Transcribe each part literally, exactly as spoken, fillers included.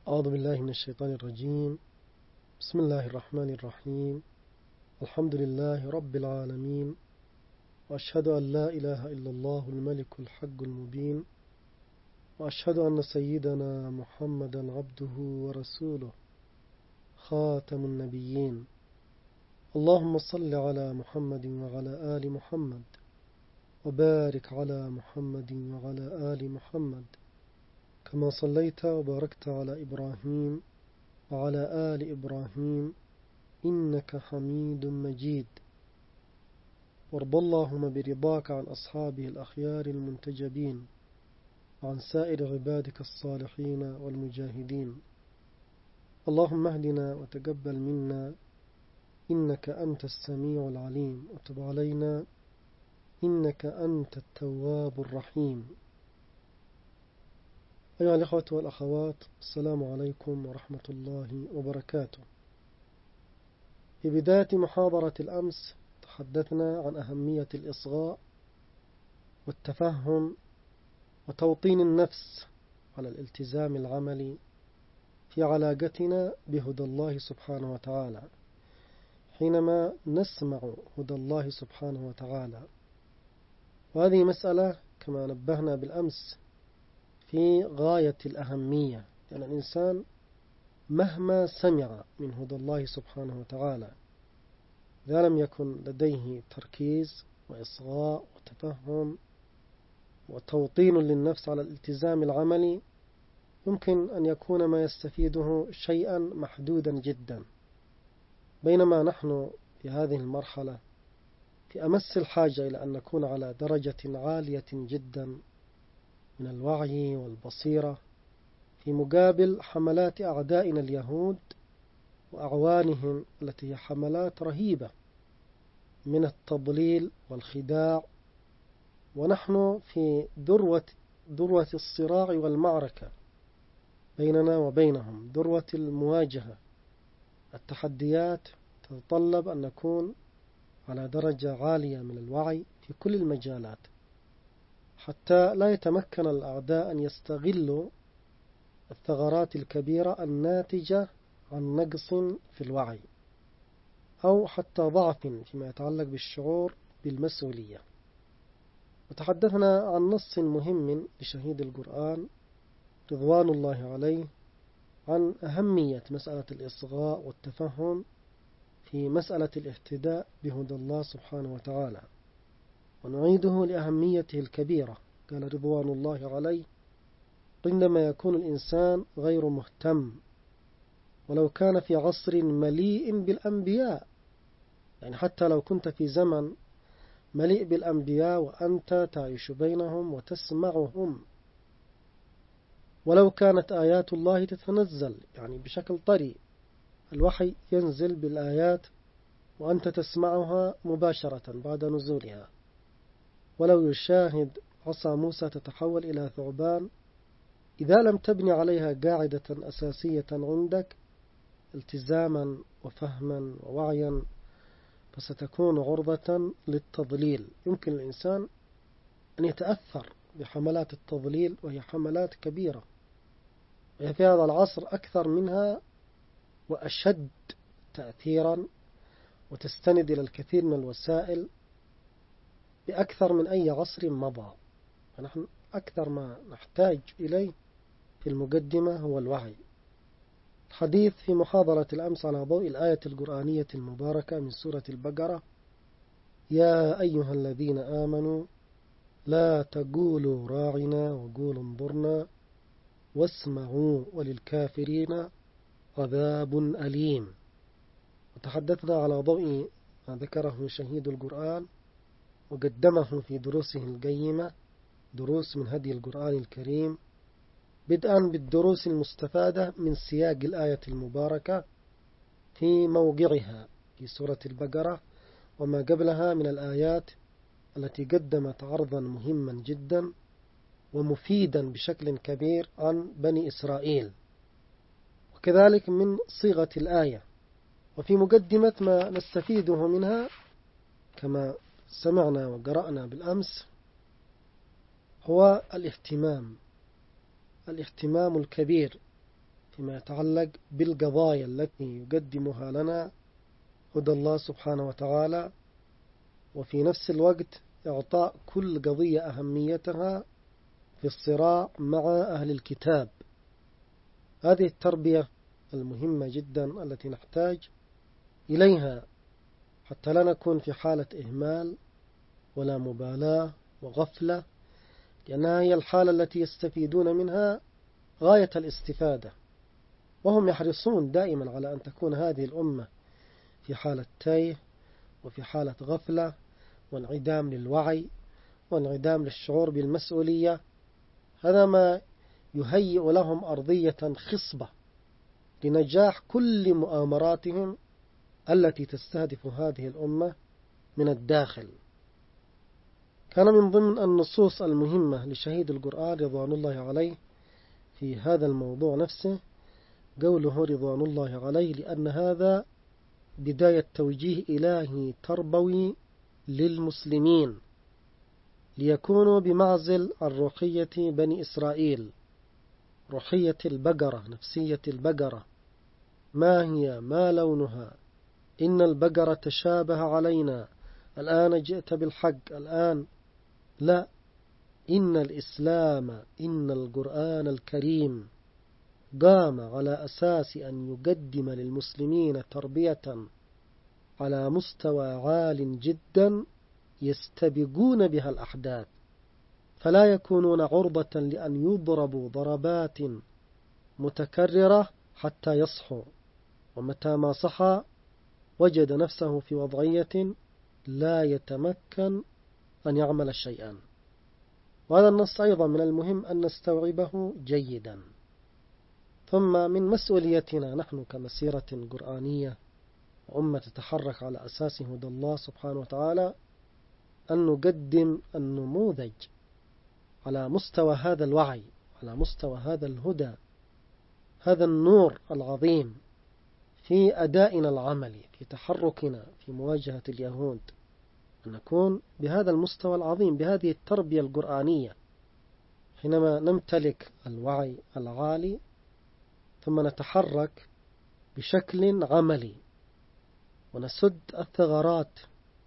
أعوذ بالله من الشيطان الرجيم. بسم الله الرحمن الرحيم. الحمد لله رب العالمين، وأشهد أن لا إله إلا الله الملك الحق المبين، وأشهد أن سيدنا محمدا عبده ورسوله خاتم النبيين. اللهم صل على محمد وعلى آل محمد، وبارك على محمد وعلى آل محمد كما صليت وباركت على إبراهيم وعلى آل إبراهيم إنك حميد مجيد. وارض اللهم برضاك عن أصحابه الأخيار المنتجبين، وعن سائر عبادك الصالحين والمجاهدين. اللهم اهدنا وتقبل منا إنك أنت السميع العليم، وتب علينا إنك أنت التواب الرحيم. أيها الأخوة والأخوات، السلام عليكم ورحمة الله وبركاته. في بداية محاضرة الأمس تحدثنا عن أهمية الإصغاء والتفهم وتوطين النفس على الالتزام العملي في علاقتنا بهدى الله سبحانه وتعالى حينما نسمع هدى الله سبحانه وتعالى. وهذه مسألة كما نبهنا بالأمس في غاية الأهمية، لأن الإنسان مهما سمع من هدى الله سبحانه وتعالى إذا لم يكن لديه تركيز وإصغاء وتفهم وتوطين للنفس على الالتزام العملي، يمكن أن يكون ما يستفيده شيئا محدودا جدا. بينما نحن في هذه المرحلة في أمس الحاجة إلى أن نكون على درجة عالية جدا من الوعي والبصيرة في مقابل حملات أعدائنا اليهود وأعوانهم التي هي حملات رهيبة من التضليل والخداع. ونحن في ذروة ذروة الصراع والمعركة بيننا وبينهم، ذروة المواجهة. التحديات تتطلب أن نكون على درجة عالية من الوعي في كل المجالات حتى لا يتمكن الأعداء أن يستغلوا الثغرات الكبيرة الناتجة عن نقص في الوعي أو حتى ضعف فيما يتعلق بالشعور بالمسؤولية. وتحدثنا عن نص مهم لشهيد القرآن رضوان الله عليه عن أهمية مسألة الإصغاء والتفهم في مسألة الاهتداء بهدى الله سبحانه وتعالى، ونعيده لأهميته الكبيرة. قال رضوان الله عليه: عندما يكون الإنسان غير مهتم، ولو كان في عصر مليء بالأنبياء، يعني حتى لو كنت في زمن مليء بالأنبياء وأنت تعيش بينهم وتسمعهم، ولو كانت آيات الله تتنزل يعني بشكل طري، الوحي ينزل بالآيات وأنت تسمعها مباشرة بعد نزولها، ولو يشاهد عصا موسى تتحول إلى ثعبان، إذا لم تبني عليها قاعدة أساسية عندك التزاما وفهما ووعيا فستكون عرضة للتضليل. يمكن الإنسان أن يتأثر بحملات التضليل، وهي حملات كبيرة، وهي في هذا العصر أكثر منها وأشد تأثيرا، وتستند إلى الكثير من الوسائل بأكثر من أي عصر مضى. فنحن أكثر ما نحتاج إليه في المقدمة هو الوعي. الحديث في محاضرة الأمس على ضوء الآية القرآنية المباركة من سورة البقرة: يا أيها الذين آمنوا لا تقولوا راعنا وقولوا انظرنا واسمعوا وللكافرين عذاب أليم. وتحدثنا على ضوء ما ذكره شهيد القرآن وقدمه في دروسه القيمة، دروس من هدي القرآن الكريم، بدءا بالدروس المستفادة من سياق الآية المباركة في موقعها في سورة البقرة وما قبلها من الآيات التي قدمت عرضا مهما جدا ومفيدا بشكل كبير عن بني إسرائيل، وكذلك من صيغة الآية. وفي مقدمة ما نستفيده منها كما سمعنا وقرأنا بالأمس هو الاهتمام الاهتمام الكبير فيما يتعلق بالقضايا التي يقدمها لنا هدى الله سبحانه وتعالى، وفي نفس الوقت إعطاء كل قضية أهميتها في الصراع مع أهل الكتاب. هذه التربية المهمة جدا التي نحتاج إليها حتى لا نكون في حالة إهمال ولا مبالاة وغفلة، لأنها هي الحالة التي يستفيدون منها غاية الاستفادة، وهم يحرصون دائما على أن تكون هذه الأمة في حالة تايه وفي حالة غفلة وانعدام للوعي وانعدام للشعور بالمسؤولية. هذا ما يهيئ لهم أرضية خصبة لنجاح كل مؤامراتهم التي تستهدف هذه الأمة من الداخل. كان من ضمن النصوص المهمة لشهيد القرآن رضوان الله عليه في هذا الموضوع نفسه قوله رضوان الله عليه: لأن هذا بداية توجيه إلهي تربوي للمسلمين ليكونوا بمعزل عن روحية بني إسرائيل، روحية البقرة، نفسية البقرة. ما هي؟ ما لونها؟ إن البقرة تشابه علينا، الآن جئت بالحق، الآن لا. إن الإسلام، إن القرآن الكريم قام على أساس أن يقدم للمسلمين تربية على مستوى عال جدا يستبقون بها الأحداث، فلا يكونون عرضة لأن يضربوا ضربات متكررة حتى يصحوا، ومتى ما صحى وجد نفسه في وضعية لا يتمكن أن يعمل شيئا. وهذا النص أيضا من المهم أن نستوعبه جيدا. ثم من مسؤوليتنا نحن كمسيرة قرآنية وأمة تتحرك على أساس هدى الله سبحانه وتعالى أن نقدم النموذج على مستوى هذا الوعي، على مستوى هذا الهدى، هذا النور العظيم في أدائنا العملي، في تحركنا في مواجهة اليهود، أن نكون بهذا المستوى العظيم، بهذه التربية القرآنية. حينما نمتلك الوعي العالي ثم نتحرك بشكل عملي ونسد الثغرات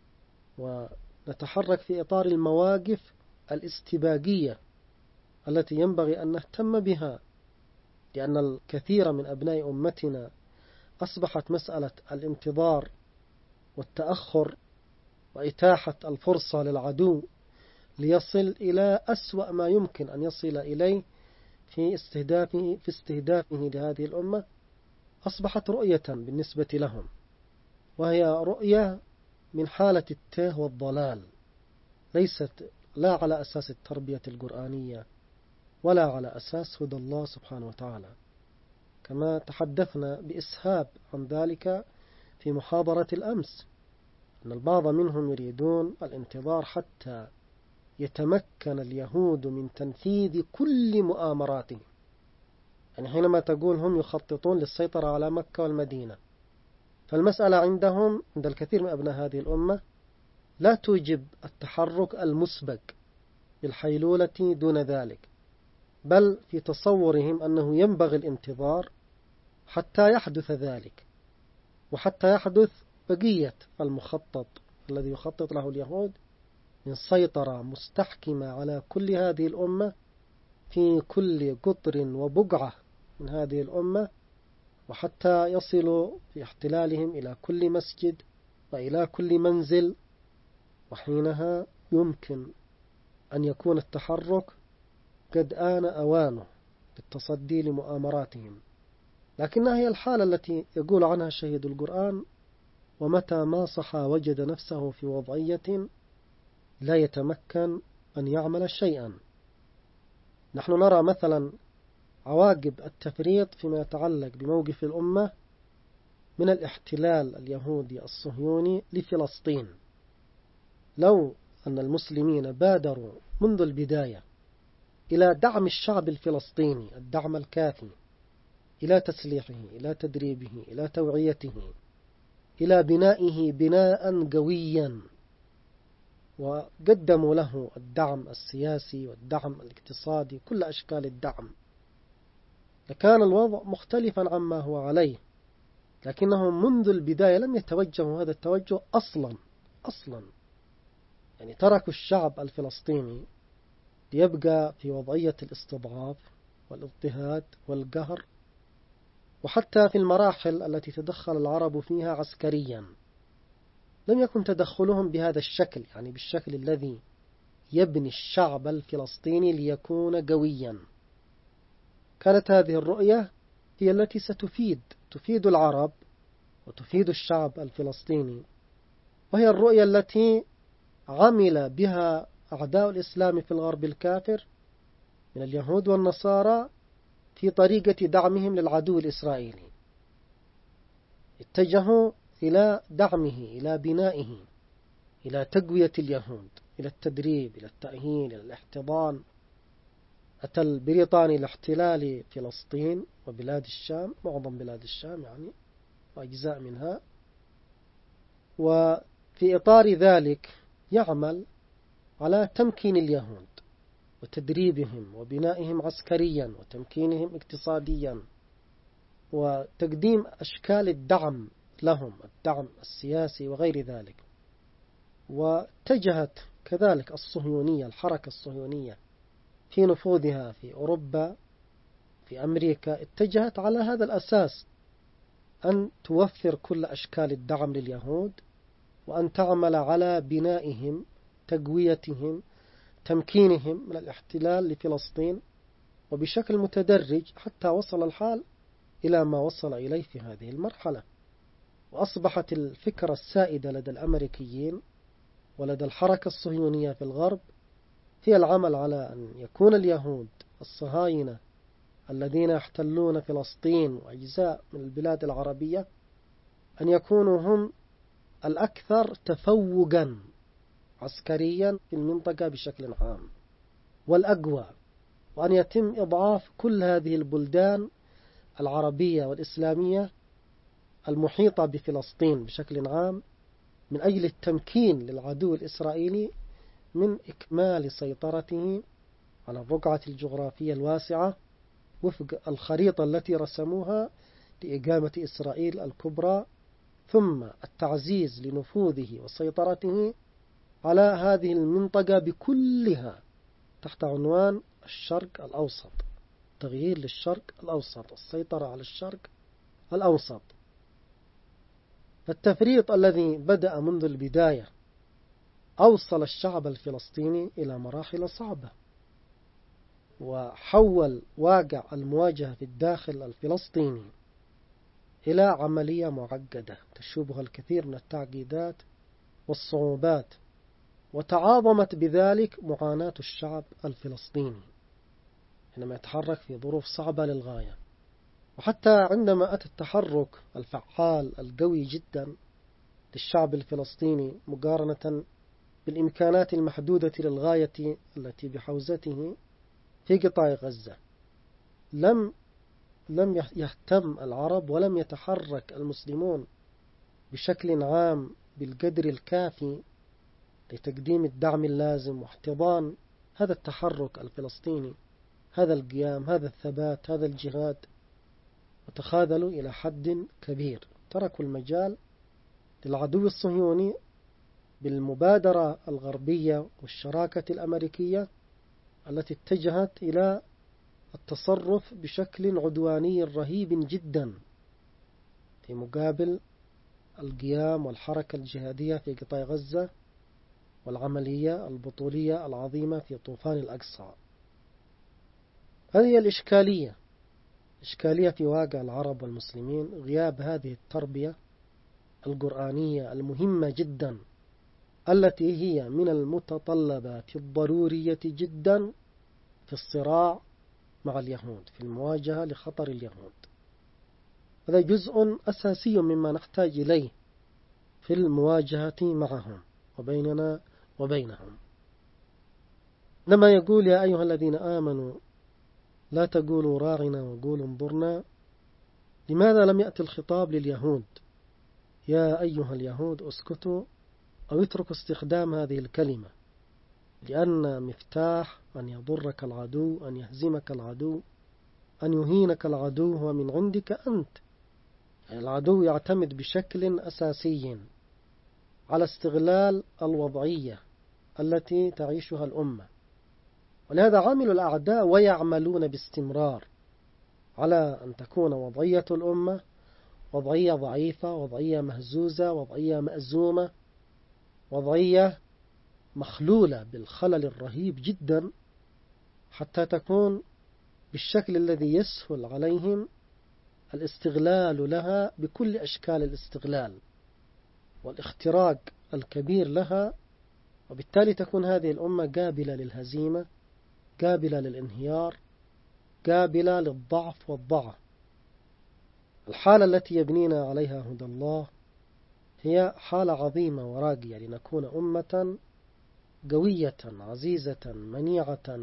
ونتحرك في إطار المواقف الاستباقية التي ينبغي أن نهتم بها، لأن الكثير من أبناء أمتنا أصبحت مسألة الانتظار والتأخر وإتاحة الفرصة للعدو ليصل إلى أسوأ ما يمكن أن يصل إليه في استهدافه, في استهدافه لهذه الأمة، أصبحت رؤية بالنسبة لهم، وهي رؤية من حالة التاه والضلال، ليست لا على أساس التربية القرآنية ولا على أساس هدى الله سبحانه وتعالى، كما تحدثنا بإسهاب عن ذلك في محاضرة الأمس، أن البعض منهم يريدون الانتظار حتى يتمكن اليهود من تنفيذ كل مؤامراتهم. يعني حينما تقول هم يخططون للسيطرة على مكة والمدينة، فالمسألة عندهم، عند الكثير من أبناء هذه الأمة، لا توجب التحرك المسبق بالحيلولة دون ذلك، بل في تصورهم أنه ينبغي الانتظار حتى يحدث ذلك، وحتى يحدث بقية المخطط الذي يخطط له اليهود من سيطرة مستحكمة على كل هذه الأمة في كل قطر وبقعة من هذه الأمة، وحتى يصلوا في احتلالهم إلى كل مسجد وإلى كل منزل. وحينها يمكن أن يكون التحرك قد آن أوانه للتصدي لمؤامراتهم، لكنها هي الحالة التي يقول عنها شهيد القرآن: ومتى ما صحى وجد نفسه في وضعية لا يتمكن أن يعمل شيئا. نحن نرى مثلا عواقب التفريط فيما يتعلق بموقف الأمة من الاحتلال اليهودي الصهيوني لفلسطين. لو أن المسلمين بادروا منذ البداية إلى دعم الشعب الفلسطيني الدعم الكافي، إلى تسليحه، إلى تدريبه، إلى توعيته، إلى بنائه بناء قويا، وقدموا له الدعم السياسي والدعم الاقتصادي، كل أشكال الدعم، لكان الوضع مختلفا عما هو عليه، لكنهم منذ البداية لم يتوجهوا هذا التوجه أصلا أصلا يعني تركوا الشعب الفلسطيني ليبقى في وضعية الاستضعاف والاضطهاد والقهر، وحتى في المراحل التي تدخل العرب فيها عسكريا لم يكن تدخلهم بهذا الشكل، يعني بالشكل الذي يبني الشعب الفلسطيني ليكون قويا. كانت هذه الرؤية هي التي ستفيد تفيد العرب وتفيد الشعب الفلسطيني، وهي الرؤية التي عمل بها أعداء الإسلام في الغرب الكافر من اليهود والنصارى في طريقة دعمهم للعدو الإسرائيلي. اتجهوا إلى دعمه، إلى بنائه، إلى تقوية اليهود، إلى التدريب، إلى التأهيل، إلى الاحتضان. أتى البريطاني لاحتلال فلسطين وبلاد الشام، معظم بلاد الشام يعني وأجزاء منها، وفي إطار ذلك يعمل على تمكين اليهود وتدريبهم وبنائهم عسكريا وتمكينهم اقتصاديا وتقديم أشكال الدعم لهم، الدعم السياسي وغير ذلك. واتجهت كذلك الصهيونية، الحركة الصهيونية في نفوذها في أوروبا في أمريكا اتجهت على هذا الأساس، أن توفر كل أشكال الدعم لليهود وأن تعمل على بنائهم، تقويتهم، تمكينهم من الاحتلال لفلسطين، وبشكل متدرج حتى وصل الحال إلى ما وصل إليه في هذه المرحلة. وأصبحت الفكرة السائدة لدى الأمريكيين ولدى الحركة الصهيونية في الغرب هي العمل على أن يكون اليهود الصهاينة الذين يحتلون فلسطين وأجزاء من البلاد العربية أن يكونوا هم الأكثر تفوقا عسكريا في المنطقة بشكل عام والأقوى، وأن يتم إضعاف كل هذه البلدان العربية والإسلامية المحيطة بفلسطين بشكل عام من أجل التمكين للعدو الإسرائيلي من إكمال سيطرته على الرقعة الجغرافية الواسعة وفق الخريطة التي رسموها لإقامة إسرائيل الكبرى، ثم التعزيز لنفوذه وسيطرته على هذه المنطقة بكلها تحت عنوان الشرق الأوسط، تغيير للشرق الأوسط، السيطرة على الشرق الأوسط. التفريط الذي بدأ منذ البداية أوصل الشعب الفلسطيني إلى مراحل صعبة، وحول واقع المواجهة في الداخل الفلسطيني إلى عملية معقدة تشوبها الكثير من التعقيدات والصعوبات، وتعاظمت بذلك معاناة الشعب الفلسطيني حينما يتحرك في ظروف صعبة للغاية. وحتى عندما أتى التحرك الفعال القوي جدا للشعب الفلسطيني مقارنة بالإمكانات المحدودة للغاية التي بحوزته في قطاع غزة، لم لم يهتم العرب ولم يتحرك المسلمون بشكل عام بالقدر الكافي لتقديم الدعم اللازم واحتضان هذا التحرك الفلسطيني، هذا القيام، هذا الثبات، هذا الجهاد، وتخاذلوا إلى حد كبير. تركوا المجال للعدو الصهيوني بالمبادرة الغربية والشراكة الأمريكية التي اتجهت إلى التصرف بشكل عدواني رهيب جدا في مقابل القيام والحركة الجهادية في قطاع غزة والعملية البطولية العظيمة في طوفان الأقصى. هذه الإشكالية إشكالية في واقع العرب والمسلمين، غياب هذه التربية القرآنية المهمة جدا التي هي من المتطلبات الضرورية جدا في الصراع مع اليهود، في المواجهة لخطر اليهود. هذا جزء أساسي مما نحتاج إليه في المواجهة معهم وبيننا وبينهم. لما يقول يا أيها الذين آمنوا لا تقولوا راعنا وقولوا انظرنا، لماذا لم يأتي الخطاب لليهود يا أيها اليهود اسكتوا أو اتركوا استخدام هذه الكلمة؟ لأن مفتاح أن يضرك العدو، أن يهزمك العدو، أن يهينك العدو ومن عندك أنت. يعني العدو يعتمد بشكل أساسي على استغلال الوضعية التي تعيشها الأمة، ولهذا عامل الأعداء ويعملون باستمرار على أن تكون وضعية الأمة وضعية ضعيفة، وضعية مهزوزة، وضعية مأزومة، وضعية مخلولة بالخلل الرهيب جدا، حتى تكون بالشكل الذي يسهل عليهم الاستغلال لها بكل أشكال الاستغلال والاختراق الكبير لها، وبالتالي تكون هذه الأمة قابلة للهزيمة، قابلة للانهيار، قابلة للضعف والضعف. الحالة التي يبنينا عليها هدى الله هي حالة عظيمة وراقية لنكون أمة قوية عزيزة منيعة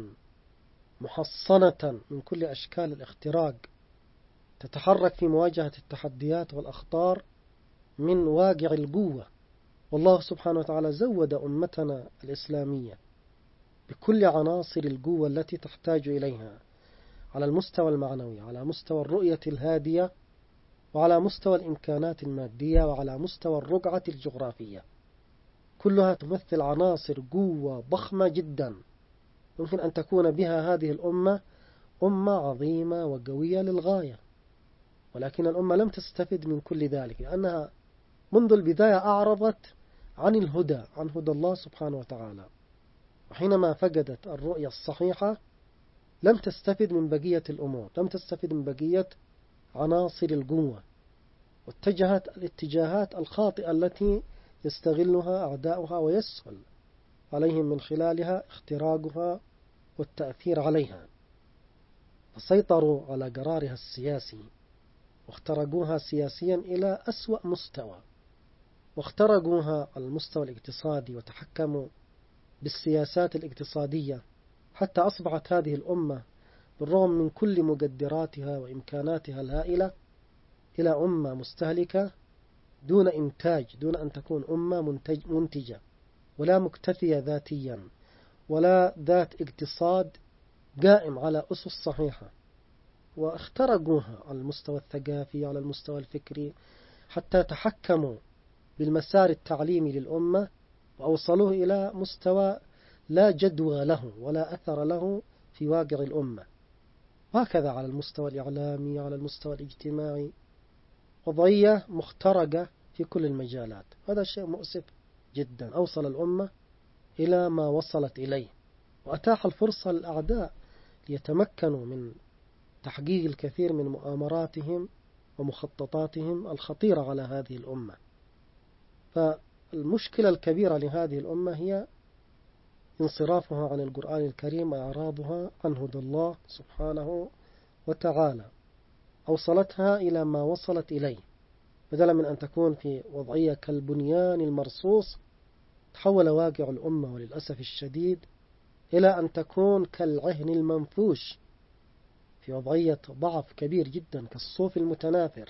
محصنة من كل أشكال الاختراق، تتحرك في مواجهة التحديات والأخطار من واقع القوة. والله سبحانه وتعالى زود أمتنا الإسلامية بكل عناصر القوة التي تحتاج إليها على المستوى المعنوي، على مستوى الرؤية الهادية، وعلى مستوى الإمكانات المادية، وعلى مستوى الرقعة الجغرافية. كلها تمثل عناصر قوة ضخمة جدا يمكن أن تكون بها هذه الأمة أمة عظيمة وقوية للغاية. ولكن الأمة لم تستفد من كل ذلك، لأنها منذ البداية أعرضت عن الهدى، عن هدى الله سبحانه وتعالى، وحينما فقدت الرؤية الصحيحة لم تستفد من بقية الأمور، لم تستفد من بقية عناصر القوة، واتجهت الاتجاهات الخاطئة التي يستغلها أعداؤها ويسهل عليهم من خلالها اختراقها والتأثير عليها. فسيطروا على قرارها السياسي واخترقوها سياسيا إلى أسوأ مستوى، واخترقوها على المستوى الاقتصادي وتحكموا بالسياسات الاقتصادية، حتى أصبحت هذه الأمة بالرغم من كل مقدراتها وإمكاناتها الهائلة إلى أمة مستهلكة دون إنتاج، دون أن تكون أمة منتج منتجة ولا مكتفية ذاتيا ولا ذات اقتصاد قائم على أسس صحيحة. واخترقوها على المستوى الثقافي، على المستوى الفكري، حتى تحكموا بالمسار التعليمي للأمة وأوصلوه إلى مستوى لا جدوى له ولا أثر له في واقع الأمة. وهكذا على المستوى الإعلامي، على المستوى الاجتماعي، وضعية مخترقة في كل المجالات. هذا شيء مؤسف جدا، أوصل الأمة إلى ما وصلت إليه، وأتاح الفرصة للأعداء ليتمكنوا من تحقيق الكثير من مؤامراتهم ومخططاتهم الخطيرة على هذه الأمة. فالمشكلة الكبيرة لهذه الأمة هي انصرافها عن القرآن الكريم وإعراضها عن هدى الله سبحانه وتعالى، أوصلتها إلى ما وصلت إليه. بدلا من أن تكون في وضعية كالبنيان المرصوص، تحول واقع الأمة وللأسف الشديد إلى أن تكون كالعهن المنفوش، في وضعية ضعف كبير جدا، كالصوف المتناثر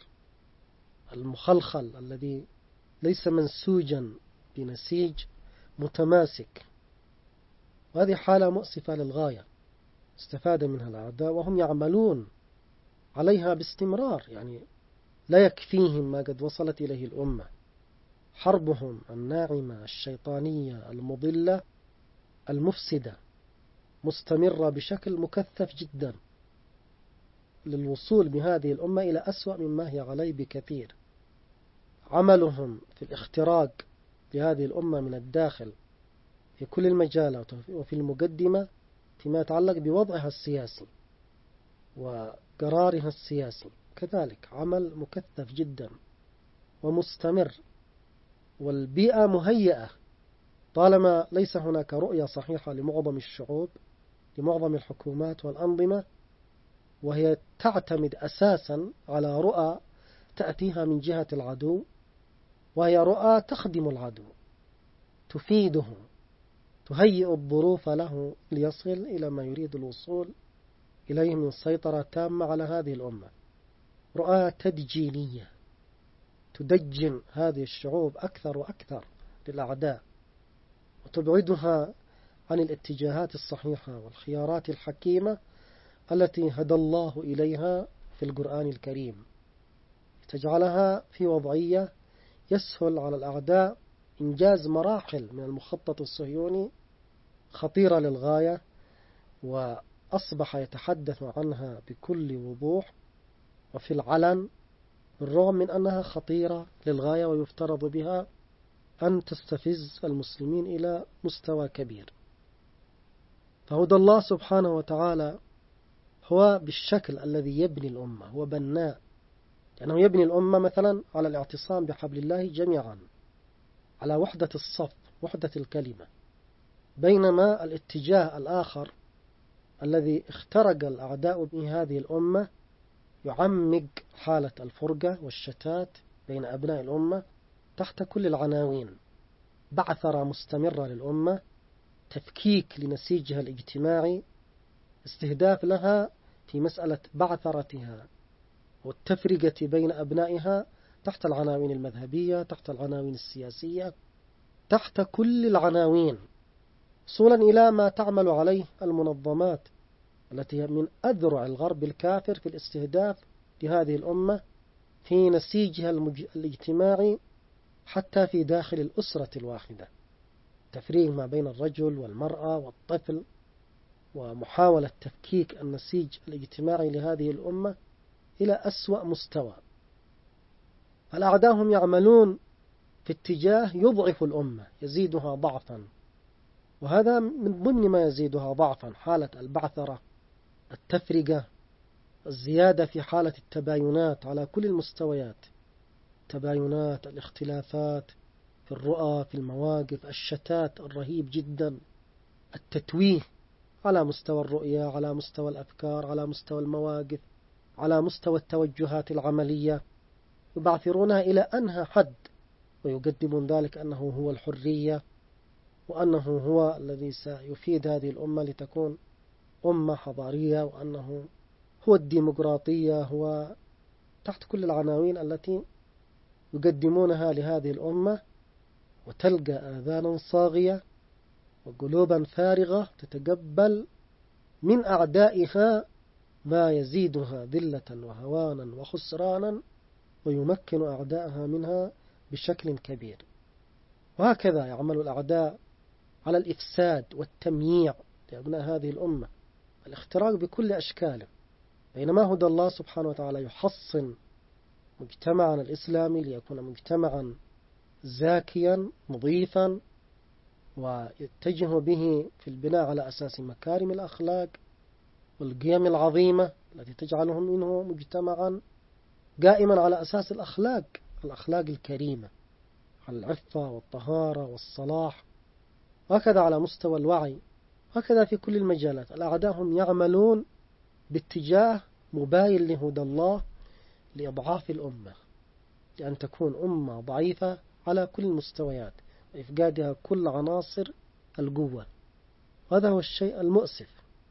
المخلخل الذي ليس منسوجا بنسيج متماسك. وهذه حالة مؤسفة للغاية استفاد منها الأعداء، وهم يعملون عليها باستمرار. يعني لا يكفيهم ما قد وصلت إليه الأمة. حربهم الناعمة الشيطانية المضلة المفسدة مستمرة بشكل مكثف جدا للوصول بهذه الأمة إلى أسوأ مما هي عليه بكثير. عملهم في الاختراق لهذه الأمة من الداخل في كل المجالات، وفي المقدمة فيما يتعلق بوضعها السياسي وقرارها السياسي، كذلك عمل مكثف جدا ومستمر. والبيئة مهيئة طالما ليس هناك رؤية صحيحة لمعظم الشعوب، لمعظم الحكومات والأنظمة، وهي تعتمد أساسا على رؤى تأتيها من جهة العدو، وهي رؤى تخدم العدو، تفيده، تهيئ الظروف له ليصل إلى ما يريد الوصول إليه من سيطرة تامة على هذه الأمة. رؤى تدجينية تدجن هذه الشعوب أكثر وأكثر للأعداء، وتبعدها عن الاتجاهات الصحيحة والخيارات الحكيمة التي هدى الله إليها في القرآن الكريم، تجعلها في وضعية يسهل على الأعداء إنجاز مراحل من المخطط الصهيوني خطيرة للغاية، وأصبح يتحدث عنها بكل وضوح وفي العلن، بالرغم من أنها خطيرة للغاية ويفترض بها أن تستفز المسلمين إلى مستوى كبير. فهدى الله سبحانه وتعالى هو بالشكل الذي يبني الأمة، هو بناء، لأنه يبني الأمة مثلا على الاعتصام بحبل الله جميعا، على وحدة الصف، وحدة الكلمة، بينما الاتجاه الآخر الذي اخترق الأعداء به هذه الأمة يعمق حالة الفرقة والشتات بين أبناء الأمة تحت كل العناوين: بعثرة مستمرة للأمة، تفكيك لنسيجها الاجتماعي، استهداف لها في مسألة بعثرتها والتفرقة بين أبنائها تحت العناوين المذهبية، تحت العناوين السياسية، تحت كل العناوين، وصولا إلى ما تعمل عليه المنظمات التي هي من أذرع الغرب الكافر في الاستهداف لهذه الأمة في نسيجها الاجتماعي حتى في داخل الأسرة الواحدة، تفريق ما بين الرجل والمرأة والطفل، ومحاولة تفكيك النسيج الاجتماعي لهذه الأمة إلى أسوأ مستوى. الأعداء هم يعملون في اتجاه يضعف الأمة، يزيدها ضعفا، وهذا من ضمن ما يزيدها ضعفا حالة البعثرة، التفرقة، الزيادة في حالة التباينات على كل المستويات، تباينات، الاختلافات في الرؤى، في المواقف، الشتات الرهيب جدا، التتويه على مستوى الرؤية، على مستوى الأفكار، على مستوى المواقف، على مستوى التوجهات العملية، يبعثرونها إلى أنهى حد، ويقدمون ذلك أنه هو الحرية، وأنه هو الذي سيفيد هذه الأمة لتكون أمة حضارية، وأنه هو الديمقراطية، هو تحت كل العناوين التي يقدمونها لهذه الأمة، وتلقى آذانا صاغية وقلوبا فارغة تتقبل من أعدائها ما يزيدها ذلة وهوانا وخسرانا، ويمكن أعدائها منها بشكل كبير. وهكذا يعمل الأعداء على الإفساد والتمييع لأبناء هذه الأمة، الاختراق بكل أشكاله، بينما هدى الله سبحانه وتعالى يحصن مجتمعنا الإسلامي ليكون مجتمعا زاكيا نظيفا، ويتجه به في البناء على أساس مكارم الأخلاق والقيم العظيمة التي تجعلهم منه مجتمعا قائما على أساس الأخلاق الأخلاق الكريمة، على العفة والطهارة والصلاح، وهكذا على مستوى الوعي، هكذا في كل المجالات. الأعداء هم يعملون باتجاه مباين لهدى الله لإضعاف الأمة، لأن تكون أمة ضعيفة على كل المستويات وإفقادها كل عناصر القوة. هذا هو الشيء المؤسف.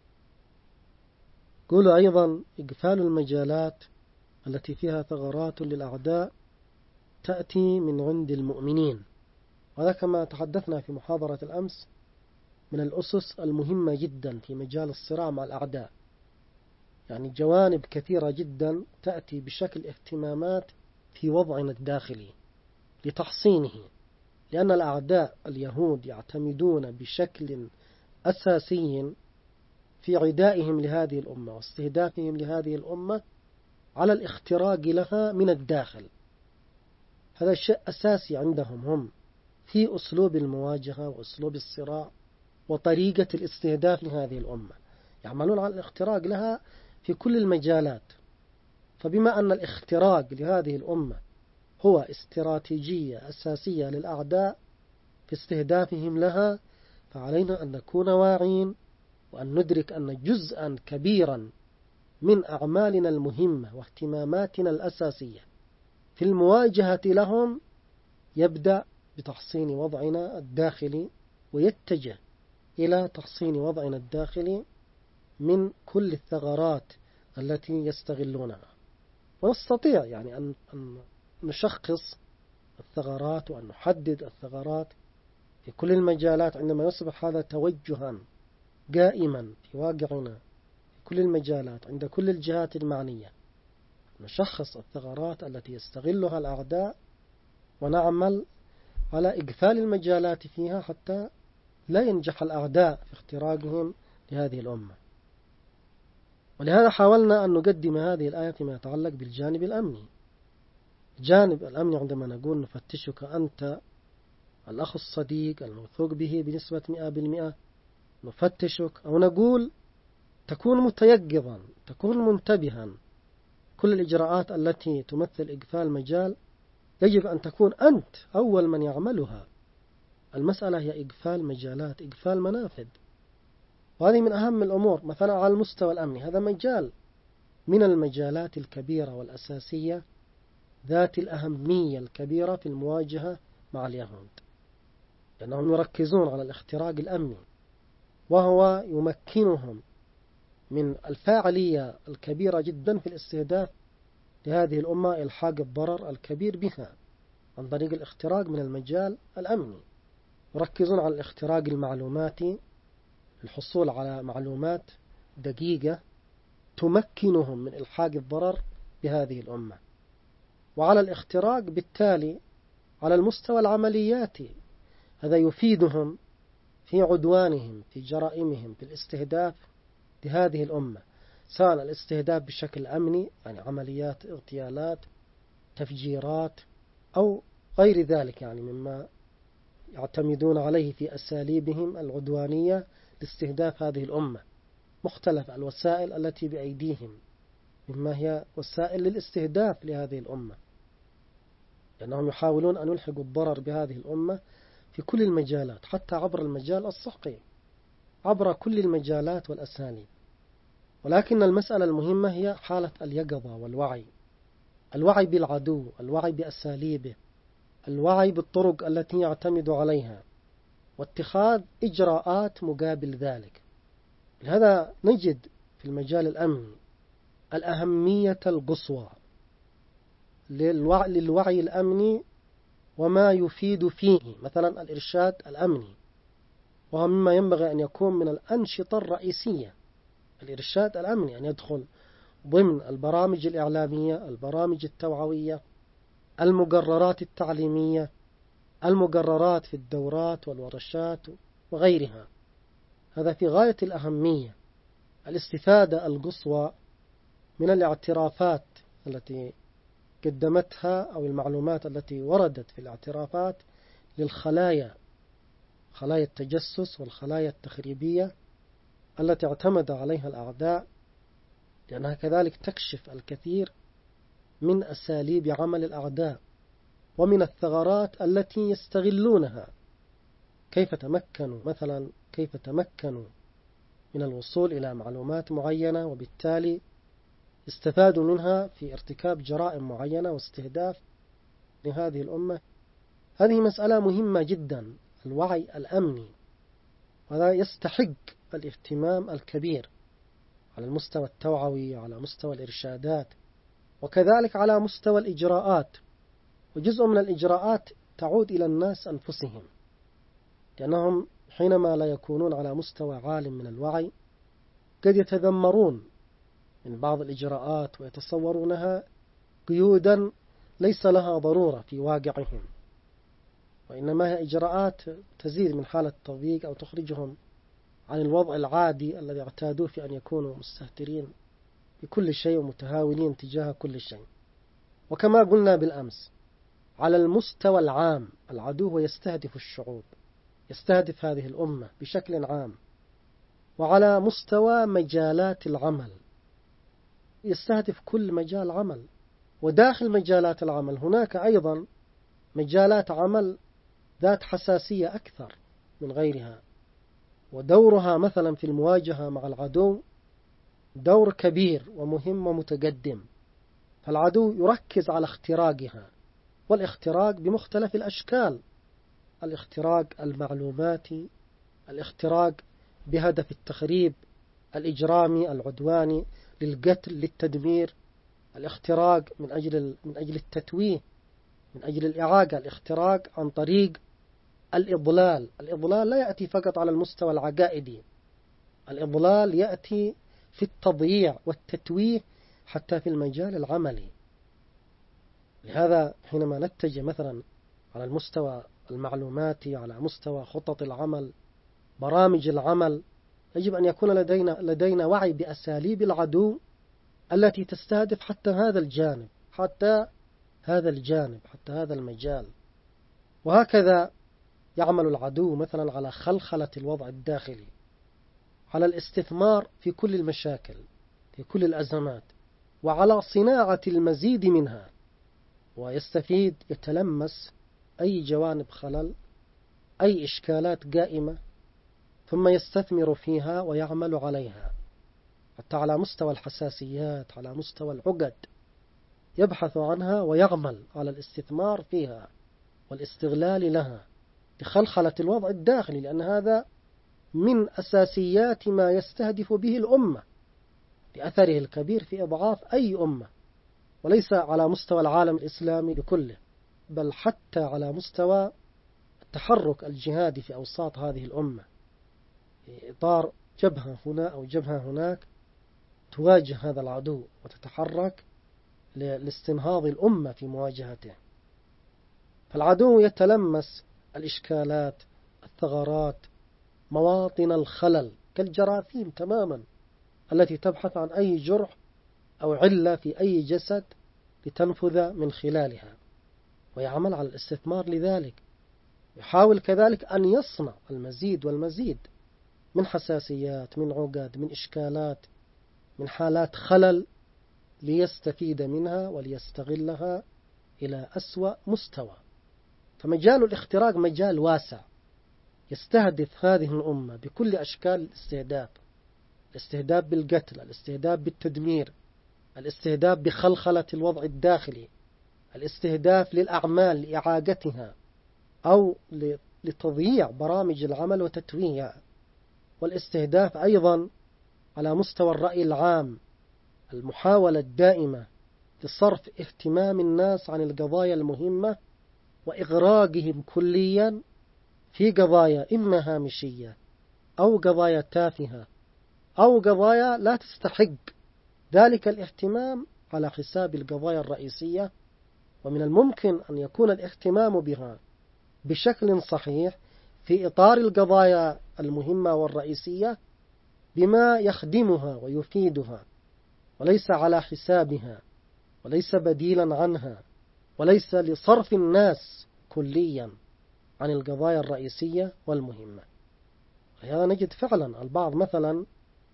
قولوا أيضا إقفال المجالات التي فيها ثغرات للأعداء تأتي من عند المؤمنين، وهذا كما تحدثنا في محاضرة الأمس من الأسس المهمة جدا في مجال الصراع مع الأعداء، يعني جوانب كثيرة جدا تأتي بشكل اهتمامات في وضعنا الداخلي لتحصينه، لأن الأعداء اليهود يعتمدون بشكل أساسي في عدائهم لهذه الأمة واستهدافهم لهذه الأمة على الاختراق لها من الداخل. هذا شيء أساسي عندهم هم في أسلوب المواجهة وأسلوب الصراع وطريقة الاستهداف لهذه الأمة، يعملون على الاختراق لها في كل المجالات. فبما أن الاختراق لهذه الأمة هو استراتيجية أساسية للأعداء في استهدافهم لها، فعلينا أن نكون واعين وأن ندرك أن جزءا كبيرا من أعمالنا المهمة واهتماماتنا الأساسية في المواجهة لهم يبدأ بتحصين وضعنا الداخلي، ويتجه إلى تحصين وضعنا الداخلي من كل الثغرات التي يستغلونها. ونستطيع يعني أن نشخص الثغرات وأن نحدد الثغرات في كل المجالات عندما يصبح هذا توجها قائما في واقعنا في كل المجالات عند كل الجهات المعنية، نشخص الثغرات التي يستغلها الأعداء ونعمل على إقفال المجالات فيها حتى لا ينجح الأعداء في اختراقهم لهذه الأمة. ولهذا حاولنا أن نقدم هذه الآية فيما يتعلق بالجانب الأمني. الجانب الأمني عندما نقول نفتشك أنت الأخ الصديق الموثوق به بنسبة مئة بالمئة، نفتشك، أو نقول تكون متيقظا، تكون منتبها. كل الإجراءات التي تمثل إقفال مجال يجب أن تكون أنت أول من يعملها. المسألة هي إقفال مجالات، إقفال منافذ، وهذه من أهم الأمور. مثلا على المستوى الأمني هذا مجال من المجالات الكبيرة والأساسية ذات الأهمية الكبيرة في المواجهة مع اليهود، لأنهم يركزون على الاختراق الأمني، وهو يمكنهم من الفاعلية الكبيرة جدا في الاستهداف لهذه الأمة، إلحاق الضرر الكبير بها عن طريق الاختراق من المجال الأمني. يركزون على الاختراق المعلوماتي، الحصول على معلومات دقيقة تمكنهم من إلحاق الضرر بهذه الأمة، وعلى الاختراق بالتالي على المستوى العملياتي. هذا يفيدهم في عدوانهم، في جرائمهم، في الاستهداف لهذه الأمة، سواء الاستهداف بشكل أمني يعني عمليات اغتيالات، تفجيرات، أو غير ذلك يعني مما يعتمدون عليه في أساليبهم العدوانية لاستهداف هذه الأمة، مختلف الوسائل التي بأيديهم مما هي وسائل للاستهداف لهذه الأمة، لأنهم يحاولون أن يلحقوا الضرر بهذه الأمة في كل المجالات، حتى عبر المجال الصحي، عبر كل المجالات والأساليب. ولكن المسألة المهمة هي حالة اليقظة والوعي، الوعي بالعدو، الوعي بأساليبه، الوعي بالطرق التي يعتمد عليها، واتخاذ إجراءات مقابل ذلك. لهذا نجد في المجال الأمني الأهمية القصوى للوعي, للوعي الأمني وما يفيد فيه، مثلا الإرشاد الأمني، وهو مما ينبغي أن يكون من الأنشطة الرئيسية. الإرشاد الأمني أن يدخل ضمن البرامج الإعلامية، البرامج التوعوية، المقررات التعليمية، المقررات في الدورات والورشات وغيرها. هذا في غاية الأهمية. الاستفادة القصوى من الاعترافات التي قدمتها أو المعلومات التي وردت في الاعترافات للخلايا، خلايا التجسس والخلايا التخريبية التي اعتمد عليها الأعداء، لأنها كذلك تكشف الكثير من أساليب عمل الأعداء ومن الثغرات التي يستغلونها. كيف تمكنوا مثلا كيف تمكنوا من الوصول إلى معلومات معينة، وبالتالي استفادوا منها في ارتكاب جرائم معينة واستهداف لهذه الأمة. هذه مسألة مهمة جدا، الوعي الأمني، وهذا يستحق الاهتمام الكبير على المستوى التوعوي، على مستوى الإرشادات، وكذلك على مستوى الإجراءات. وجزء من الإجراءات تعود إلى الناس أنفسهم، لأنهم حينما لا يكونون على مستوى عال من الوعي قد يتذمرون من بعض الإجراءات ويتصورونها قيودا ليس لها ضرورة في واقعهم، وإنما هي إجراءات تزيد من حالة التضييق أو تخرجهم عن الوضع العادي الذي اعتادوه في أن يكونوا مستهترين بكل شيء ومتهاونين تجاه كل شيء. وكما قلنا بالأمس، على المستوى العام العدو يستهدف الشعوب، يستهدف هذه الأمة بشكل عام، وعلى مستوى مجالات العمل يستهدف كل مجال عمل. وداخل مجالات العمل هناك أيضا مجالات عمل ذات حساسية أكثر من غيرها، ودورها مثلا في المواجهة مع العدو دور كبير ومهم ومتقدم. فالعدو يركز على اختراقها، والاختراق بمختلف الأشكال: الاختراق المعلوماتي، الاختراق بهدف التخريب الإجرامي العدواني للقتل للتدمير، الاختراق من أجل من أجل التتويه، من أجل الإعاقة، الاختراق عن طريق الإضلال. الإضلال لا يأتي فقط على المستوى العقائدي، الإضلال يأتي في التضييع والتتويه حتى في المجال العملي. لهذا حينما نتجه مثلا على المستوى المعلوماتي، على مستوى خطط العمل، برامج العمل، يجب أن يكون لدينا لدينا وعي بأساليب العدو التي تستهدف حتى هذا الجانب حتى هذا الجانب حتى هذا المجال. وهكذا يعمل العدو مثلا على خلخلة الوضع الداخلي، على الاستثمار في كل المشاكل، في كل الأزمات، وعلى صناعة المزيد منها، ويستفيد يتلمس أي جوانب خلل، أي إشكالات قائمة، ثم يستثمر فيها ويعمل عليها حتى على مستوى الحساسيات، على مستوى العقد، يبحث عنها ويعمل على الاستثمار فيها والاستغلال لها لخلخلة الوضع الداخلي، لأن هذا من أساسيات ما يستهدف به الأمة لأثره الكبير في إضعاف أي أمة، وليس على مستوى العالم الإسلامي بكله، بل حتى على مستوى التحرك الجهادي في أوساط هذه الأمة، في إطار جبهة هنا أو جبهة هناك تواجه هذا العدو وتتحرك لاستنهاض الأمة في مواجهته. فالعدو يتلمس الإشكالات، الثغرات، مواطن الخلل كالجراثيم تماما التي تبحث عن أي جرح أو علة في أي جسد لتنفذ من خلالها، ويعمل على الاستثمار لذلك. يحاول كذلك أن يصنع المزيد والمزيد من حساسيات، من عقد، من إشكالات، من حالات خلل، ليستفيد منها وليستغلها إلى أسوأ مستوى. فمجال الاختراق مجال واسع يستهدف هذه الأمة بكل أشكال الاستهداف: الاستهداف بالقتل، الاستهداف بالتدمير، الاستهداف بخلخلة الوضع الداخلي، الاستهداف للأعمال لإعاقتها أو لتضييع برامج العمل وتتويهها، والاستهداف أيضا على مستوى الرأي العام، المحاولة الدائمة لصرف اهتمام الناس عن القضايا المهمة وإغراقهم كليا في قضايا إما هامشية أو قضايا تافهة أو قضايا لا تستحق ذلك الاهتمام على حساب القضايا الرئيسية. ومن الممكن أن يكون الاهتمام بها بشكل صحيح في إطار القضايا المهمة والرئيسية بما يخدمها ويفيدها، وليس على حسابها، وليس بديلا عنها، وليس لصرف الناس كليا عن القضايا الرئيسية والمهمة. هذا نجد فعلا البعض مثلا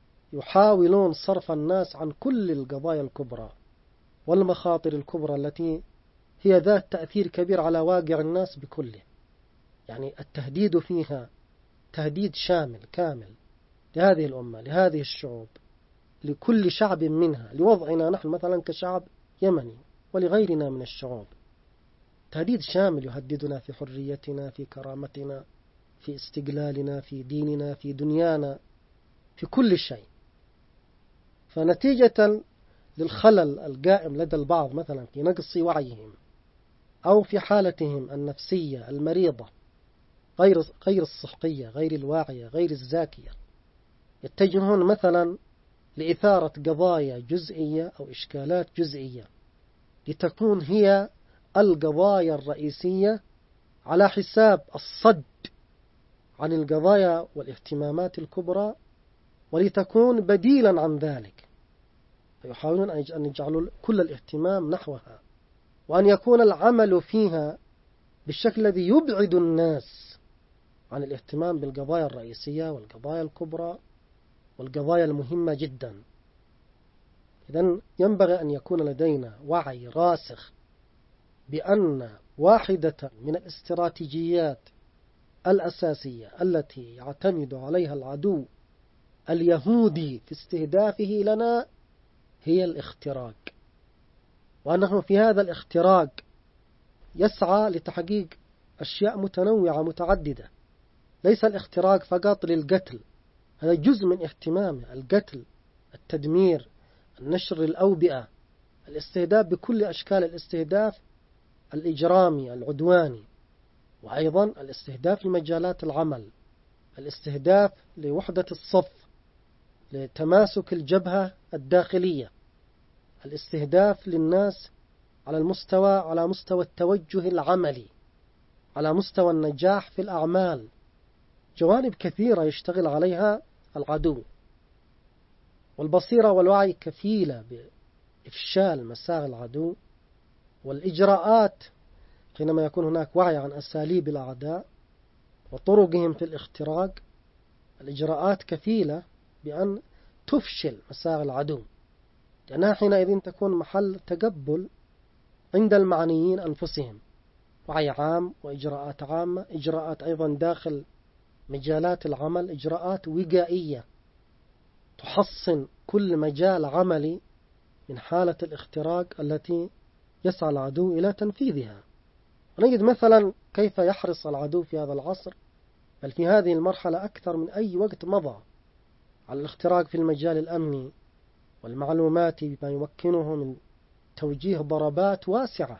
يحاولون صرف الناس عن كل القضايا الكبرى والمخاطر الكبرى التي هي ذات تأثير كبير على واقع الناس بكله، يعني التهديد فيها تهديد شامل كامل لهذه الأمة، لهذه الشعوب، لكل شعب منها، لوضعنا نحن مثلا كشعب يمني ولغيرنا من الشعوب، تهديد شامل يهددنا في حريتنا، في كرامتنا، في استقلالنا، في ديننا، في دنيانا، في كل شيء. فنتيجة للخلل القائم لدى البعض مثلا في نقص وعيهم أو في حالتهم النفسية المريضة غير غير الصحية، غير الواعية، غير الزاكية، يتجهون مثلا لإثارة قضايا جزئية أو إشكالات جزئية لتكون هي القضايا الرئيسية على حساب الصد عن القضايا والاهتمامات الكبرى، ولتكون بديلا عن ذلك. فيحاولون أن يجعلوا كل الاهتمام نحوها، وأن يكون العمل فيها بالشكل الذي يبعد الناس عن الاهتمام بالقضايا الرئيسية والقضايا الكبرى والقضايا المهمة جدا. إذن ينبغي أن يكون لدينا وعي راسخ بأن واحدة من الاستراتيجيات الأساسية التي يعتمد عليها العدو اليهودي في استهدافه لنا هي الاختراق، وأنه في هذا الاختراق يسعى لتحقيق أشياء متنوعة متعددة. ليس الاختراق فقط للقتل، هذا جزء من اهتمامه، القتل، التدمير، النشر الأوبئة، الاستهداف بكل أشكال الاستهداف الإجرامي العدواني، وأيضا الاستهداف لمجالات العمل، الاستهداف لوحدة الصف لتماسك الجبهة الداخلية، الاستهداف للناس على المستوى على مستوى التوجه العملي، على مستوى النجاح في الأعمال، جوانب كثيرة يشتغل عليها العدو. والبصيرة والوعي كفيلة بإفشال مساغ العدو، والإجراءات حينما يكون هناك وعي عن أساليب الأعداء وطرقهم في الاختراق، الإجراءات كفيلة بأن تفشل مساغ العدو، لأنها حينئذ تكون محل تقبل عند المعنيين أنفسهم. وعي عام وإجراءات عامة، إجراءات أيضا داخل مجالات العمل، إجراءات وقائية تحصن كل مجال عملي من حالة الاختراق التي يسعى العدو إلى تنفيذها. ونجد مثلا كيف يحرص العدو في هذا العصر، بل في هذه المرحلة أكثر من أي وقت مضى، على الاختراق في المجال الأمني والمعلوماتي بما يمكنه من توجيه ضربات واسعة.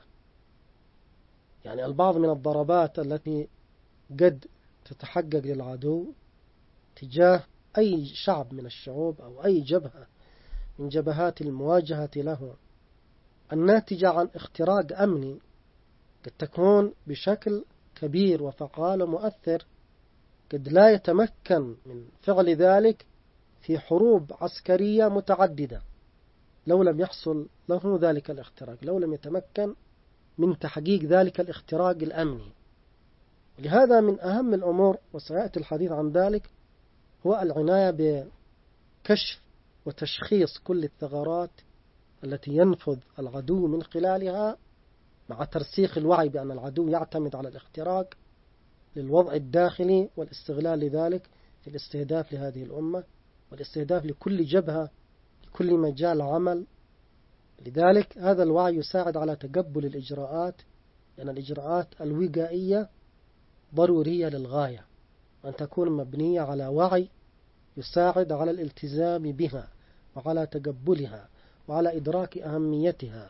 يعني البعض من الضربات التي قد تتحقق للعدو تجاه أي شعب من الشعوب أو أي جبهة من جبهات المواجهة له الناتجة عن اختراق أمني قد تكون بشكل كبير وفعال ومؤثر، قد لا يتمكن من فعل ذلك في حروب عسكرية متعددة لو لم يحصل له ذلك الاختراق، لو لم يتمكن من تحقيق ذلك الاختراق الأمني. لهذا من أهم الأمور، وسيأتي الحديث عن ذلك، هو العناية بكشف وتشخيص كل الثغرات التي ينفذ العدو من خلالها، مع ترسيخ الوعي بأن العدو يعتمد على الاختراق للوضع الداخلي والاستغلال لذلك في الاستهداف لهذه الأمة والاستهداف لكل جبهة لكل مجال عمل. لذلك هذا الوعي يساعد على تقبل الإجراءات، لأن الإجراءات الوقائية ضرورية للغاية، أن تكون مبنية على وعي يساعد على الالتزام بها وعلى تقبلها وعلى إدراك أهميتها.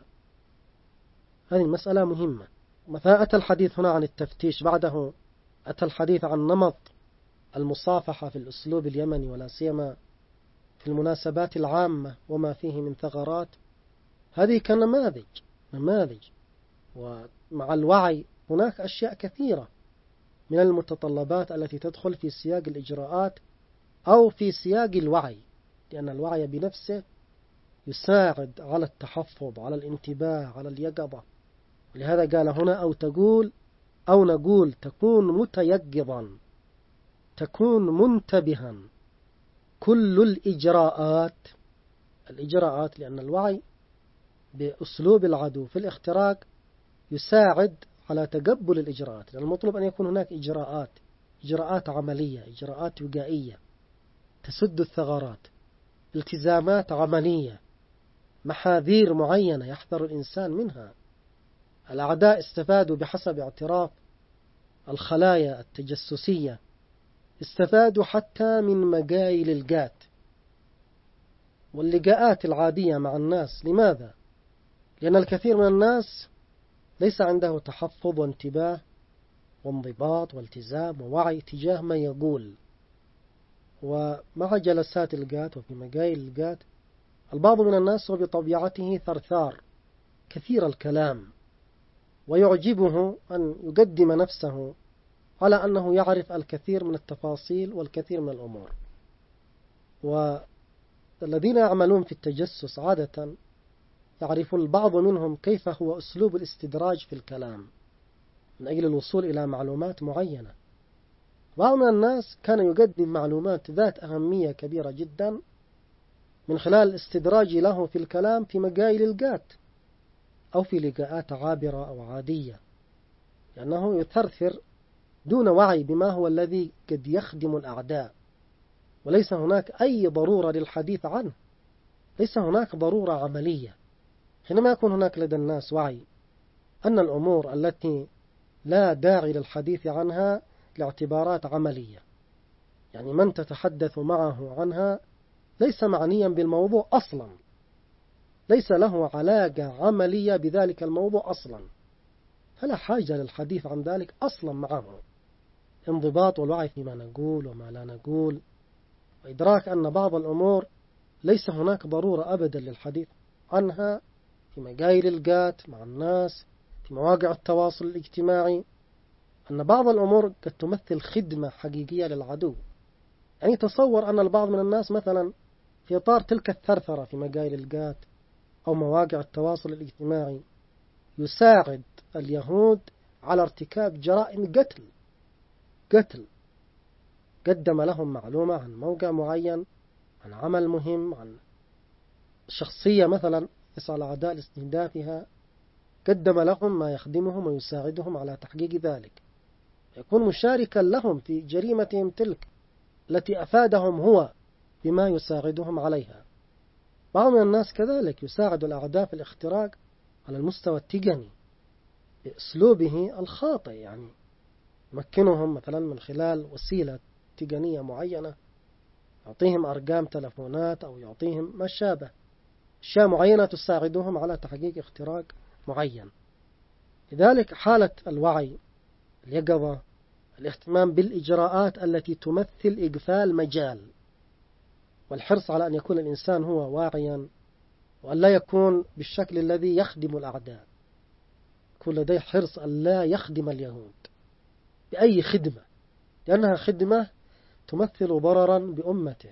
هذه المسألة مهمة. مثلا أتى الحديث هنا عن التفتيش، بعده أتى الحديث عن نمط المصافحة في الأسلوب اليمني، ولا سيما في المناسبات العامة وما فيه من ثغرات. هذه كنماذج نماذج ومع الوعي هناك أشياء كثيرة من المتطلبات التي تدخل في سياق الإجراءات أو في سياق الوعي، لأن الوعي بنفسه يساعد على التحفظ، على الانتباه، على اليقظة. ولهذا قال هنا أو تقول أو نقول تكون متيقظا، تكون منتبها كل الإجراءات الإجراءات لأن الوعي بأسلوب العدو في الاختراق يساعد على تقبل الإجراءات، لأن المطلوب أن يكون هناك إجراءات إجراءات عملية، إجراءات وقائية تسد الثغرات، التزامات عملية، محاذير معينة يحذر الإنسان منها. الأعداء استفادوا بحسب اعتراف الخلايا التجسسية، استفادوا حتى من مقايل الجات واللقاءات العادية مع الناس. لماذا؟ لأن الكثير من الناس ليس عنده تحفظ وانتباه وانضباط والتزام ووعي تجاه ما يقول. ومع جلسات الجات وفي مقايل الجات البعض من الناس هو بطبيعته ثرثار كثير الكلام، ويعجبه أن يقدم نفسه على أنه يعرف الكثير من التفاصيل والكثير من الأمور. والذين يعملون في التجسس عادة يعرف البعض منهم كيف هو أسلوب الاستدراج في الكلام من أجل الوصول إلى معلومات معينة. بعض من الناس كان يقدم معلومات ذات أهمية كبيرة جدا من خلال الاستدراج له في الكلام في مقايل الجات أو في لقاءات عابرة أو عادية، لأنه يثرثر دون وعي بما هو الذي قد يخدم الأعداء، وليس هناك أي ضرورة للحديث عنه، ليس هناك ضرورة عملية. حينما يكون هناك لدى الناس وعي أن الأمور التي لا داعي للحديث عنها لاعتبارات عملية، يعني من تتحدث معه عنها ليس معنيا بالموضوع أصلا، ليس له علاقة عملية بذلك الموضوع أصلا، فلا حاجة للحديث عن ذلك أصلا معه. انضباط والوعي فيما نقول وما لا نقول، وإدراك أن بعض الأمور ليس هناك ضرورة أبدا للحديث عنها في مجال الجات مع الناس، في مواقع التواصل الاجتماعي، أن بعض الأمور قد تمثل خدمة حقيقية للعدو. يعني تصور أن البعض من الناس مثلا في إطار تلك الثرثرة في مجال الجات أو مواقع التواصل الاجتماعي يساعد اليهود على ارتكاب جرائم قتل قتل قدم لهم معلومة عن موقع معين، عن عمل مهم، عن شخصية مثلا يسعى الأعداء لاستهدافها، قدم لهم ما يخدمهم ويساعدهم على تحقيق ذلك، يكون مشاركا لهم في جريمتهم تلك التي أفادهم هو بما يساعدهم عليها. بعض من الناس كذلك يساعد الأعداء في الاختراق على المستوى التقني بأسلوبه الخاطئ، يعني يمكنهم مثلا من خلال وسيلة تقنية معينة، يعطيهم أرقام تلفونات أو يعطيهم ما شابه، أشياء معينة تساعدهم على تحقيق اختراق معين. لذلك حالة الوعي، اليقظة، الاهتمام بالإجراءات التي تمثل إقفال مجال، والحرص على أن يكون الإنسان هو واعيا وأن لا يكون بالشكل الذي يخدم الأعداء، يكون لديه حرص أن لا يخدم اليهود بأي خدمة، لأنها خدمة تمثل ضررا بأمته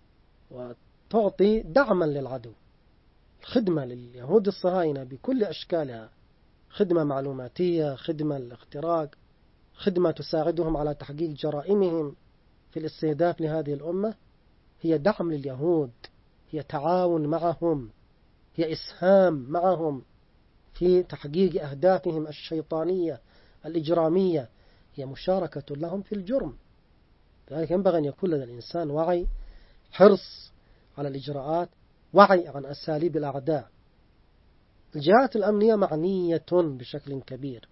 وتعطي دعما للعدو. الخدمة لليهود الصهاينة بكل أشكالها، خدمة معلوماتية، خدمة الاختراق، خدمة تساعدهم على تحقيق جرائمهم في الاستهداف لهذه الأمة، هي دعم لليهود، هي تعاون معهم، هي إسهام معهم في تحقيق أهدافهم الشيطانية الإجرامية، هي مشاركة لهم في الجرم. لذلك ينبغي أن يكون لدى الإنسان وعي، حرص على الإجراءات، وعي عن أساليب الأعداء. الجهات الأمنية معنية بشكل كبير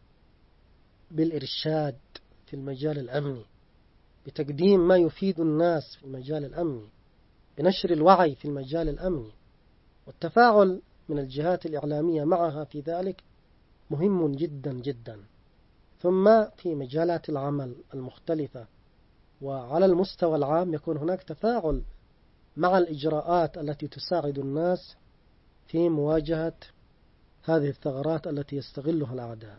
بالإرشاد في المجال الأمني، بتقديم ما يفيد الناس في المجال الأمني، بنشر الوعي في المجال الأمني، والتفاعل من الجهات الإعلامية معها في ذلك مهم جدا جدا. ثم في مجالات العمل المختلفة وعلى المستوى العام يكون هناك تفاعل مع الإجراءات التي تساعد الناس في مواجهة هذه الثغرات التي يستغلها الأعداء.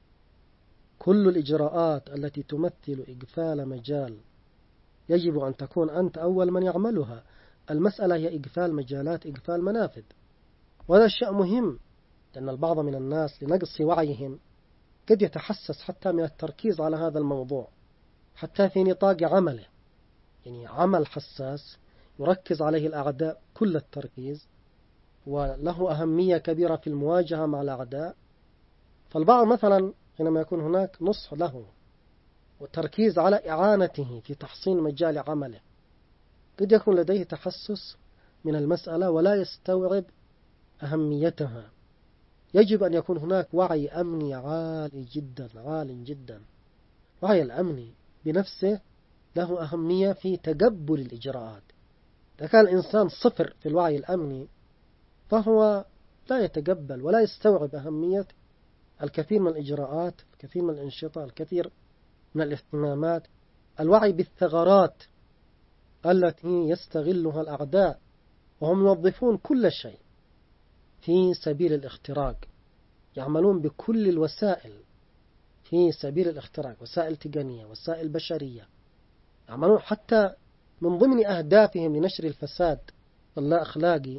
كل الإجراءات التي تمثل إقفال مجال يجب أن تكون أنت أول من يعملها. المسألة هي إقفال مجالات، إقفال منافذ، وهذا شيء مهم، لأن البعض من الناس لنقص وعيهم قد يتحسس حتى من التركيز على هذا الموضوع حتى في نطاق عمله، يعني عمل حساس يركز عليه الأعداء كل التركيز وله أهمية كبيرة في المواجهة مع الأعداء. فالبعض مثلا حينما يكون هناك نصح له وتركيز على إعانته في تحصين مجال عمله قد يكون لديه تحسس من المسألة ولا يستوعب أهميتها. يجب أن يكون هناك وعي أمني عالي جدا عال جدا. وعي الأمني بنفسه له أهمية في تقبل الإجراءات. إذا كان الإنسان صفر في الوعي الأمني فهو لا يتقبل ولا يستوعب أهمية الكثير من الإجراءات، الكثير من الأنشطة، الكثير من الاهتمامات. الوعي بالثغرات التي يستغلها الأعداء وهم يوظفون كل شيء في سبيل الاختراق، يعملون بكل الوسائل في سبيل الاختراق، وسائل تقنية، وسائل بشرية، يعملون حتى من ضمن أهدافهم لنشر الفساد اللا أخلاقي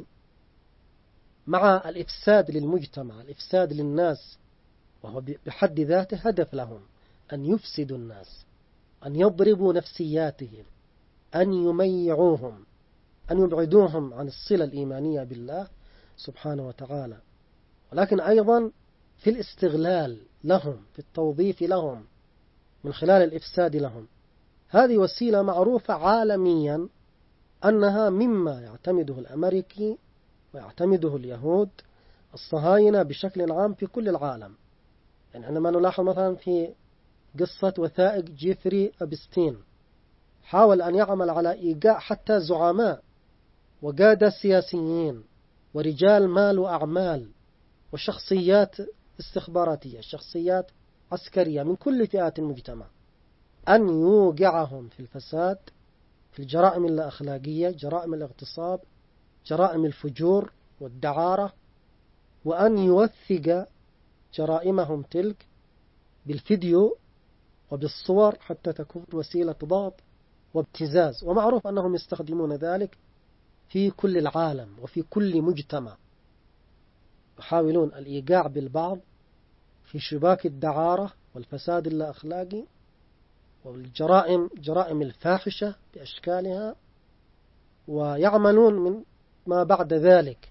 مع الإفساد للمجتمع، الإفساد للناس، وهو بحد ذاته هدف لهم أن يفسدوا الناس، أن يضربوا نفسياتهم، أن يميعوهم، أن يبعدوهم عن الصلة الإيمانية بالله سبحانه وتعالى. ولكن أيضا في الاستغلال لهم، في التوظيف لهم من خلال الإفساد لهم. هذه وسيلة معروفة عالميا أنها مما يعتمده الأمريكي ويعتمده اليهود الصهاينة بشكل عام في كل العالم. يعني عندما نلاحظ مثلا في قصة وثائق جيفري أبستين، حاول أن يعمل على إيقاع حتى زعماء وقادة سياسيين ورجال مال وأعمال وشخصيات استخباراتية، شخصيات عسكرية من كل فئات المجتمع، أن يوقعهم في الفساد في الجرائم اللا أخلاقية، جرائم الاغتصاب، جرائم الفجور والدعارة، وأن يوثق جرائمهم تلك بالفيديو وبالصور حتى تكون وسيلة ضغط وابتزاز. ومعروف أنهم يستخدمون ذلك في كل العالم وفي كل مجتمع، يحاولون الإيقاع بالبعض في شباك الدعارة والفساد اللا أخلاقي والجرائم، جرائم الفاحشة بأشكالها، ويعملون من ما بعد ذلك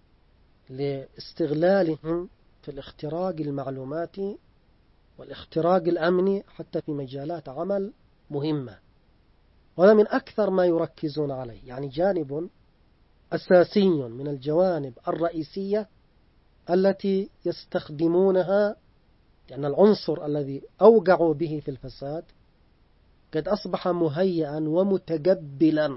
لاستغلالهم في الاختراق المعلوماتي والاختراق الأمني حتى في مجالات عمل مهمة. وهذا من أكثر ما يركزون عليه، يعني جانب أساسي من الجوانب الرئيسية التي يستخدمونها، لأن العنصر الذي أوقعوا به في الفساد قد أصبح مهيئا ومتقبلا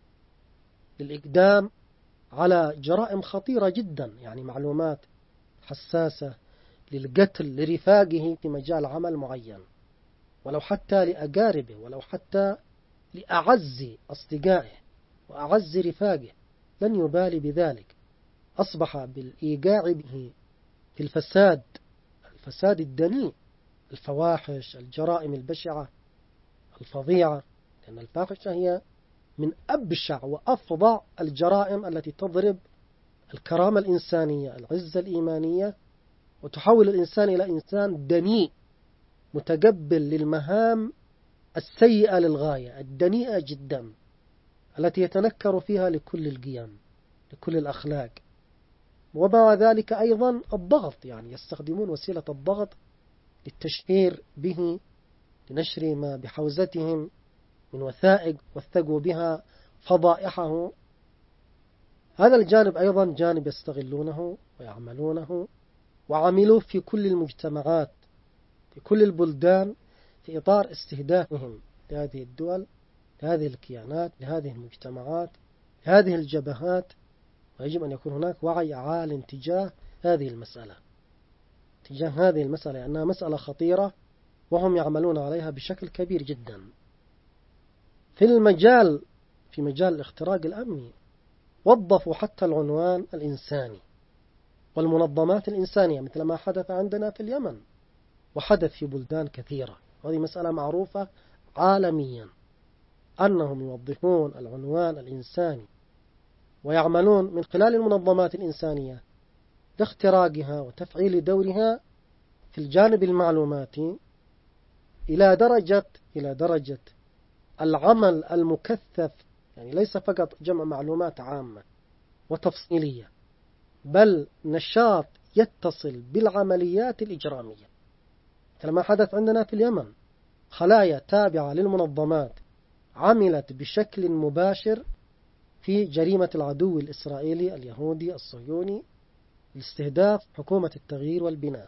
للإقدام على جرائم خطيرة جدا، يعني معلومات حساسة للقتل لرفاقه في مجال عمل معين، ولو حتى لأقاربه، ولو حتى لأعز أصدقائه وأعز رفاقه، لن يبالي بذلك. أصبح بالإيقاع به في الفساد، الفساد الدنيء، الفواحش، الجرائم البشعة الفظيعة، لأن الفاحشة هي من أبشع وأفظع الجرائم التي تضرب الكرامة الإنسانية، العزة الإيمانية، وتحول الإنسان إلى إنسان دنيء متقبل للمهام السيئة للغاية، الدنيئة جدا، التي يتنكر فيها لكل القيم، لكل الأخلاق. ومع ذلك أيضا الضغط، يعني يستخدمون وسيلة الضغط للتشهير به، لنشر ما بحوزتهم من وثائق وثقوا بها فضائحه. هذا الجانب أيضا جانب يستغلونه ويعملونه، وعملوا في كل المجتمعات في كل البلدان في إطار استهدافهم لهذه الدول، لهذه الكيانات، لهذه المجتمعات، لهذه الجبهات. ويجب أن يكون هناك وعي عال تجاه هذه المسألة، تجاه هذه المسألة، لأنها مسألة خطيرة وهم يعملون عليها بشكل كبير جدا. في المجال في مجال الاختراق الأمني وظفوا حتى العنوان الإنساني والمنظمات الإنسانية، مثل ما حدث عندنا في اليمن وحدث في بلدان كثيرة. وهذه مسألة معروفة عالميا أنهم يوظفون العنوان الإنساني ويعملون من خلال المنظمات الإنسانية لاختراقها وتفعيل دورها في الجانب المعلوماتي إلى درجة إلى درجة العمل المكثف، يعني ليس فقط جمع معلومات عامة وتفصيلية، بل نشاط يتصل بالعمليات الإجرامية، كما حدث عندنا في اليمن. خلايا تابعة للمنظمات عملت بشكل مباشر في جريمة العدو الإسرائيلي اليهودي الصهيوني لاستهداف حكومة التغيير والبناء.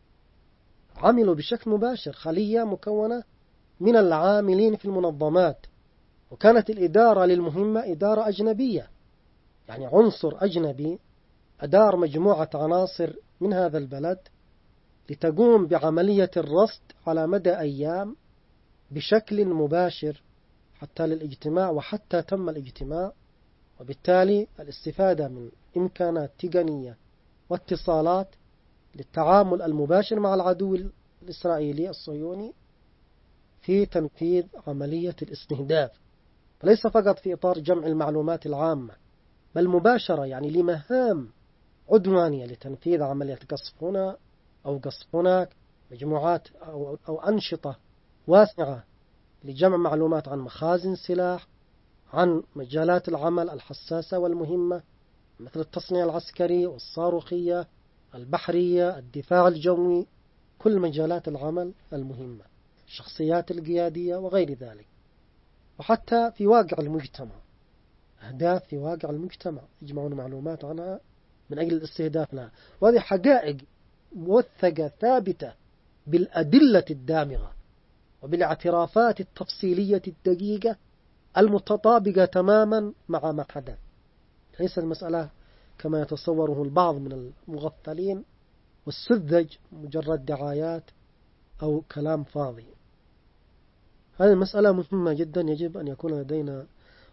عملوا بشكل مباشر، خلية مكونة من العاملين في المنظمات، وكانت الإدارة للمهمة إدارة أجنبية، يعني عنصر أجنبي أدار مجموعة عناصر من هذا البلد لتقوم بعملية الرصد على مدى أيام بشكل مباشر حتى للاجتماع، وحتى تم الاجتماع، وبالتالي الاستفادة من إمكانات تقنية واتصالات للتعامل المباشر مع العدو الإسرائيلي الصهيوني في تنفيذ عملية الاستهداف، فليس فقط في إطار جمع المعلومات العامة، بل مباشرة، يعني لمهام عدوانية لتنفيذ عملية قصف هنا أو قصف هناك، مجموعات أو, أو أنشطة واسعة لجمع معلومات عن مخازن سلاح، عن مجالات العمل الحساسة والمهمة مثل التصنيع العسكري والصاروخية، البحرية، الدفاع الجوي، كل مجالات العمل المهمة، الشخصيات القيادية وغير ذلك. وحتى في واقع المجتمع، أهداف في واقع المجتمع يجمعون معلومات عنها من أجل الاستهداف لها. وهذه حقائق موثقة ثابتة بالأدلة الدامغة وبالاعترافات التفصيلية الدقيقة المتطابقة تماما مع ما حدث. ليس المسألة كما يتصوره البعض من المغفلين والسذج مجرد دعايات أو كلام فاضي. هذه المسألة مهمة جدا، يجب أن يكون لدينا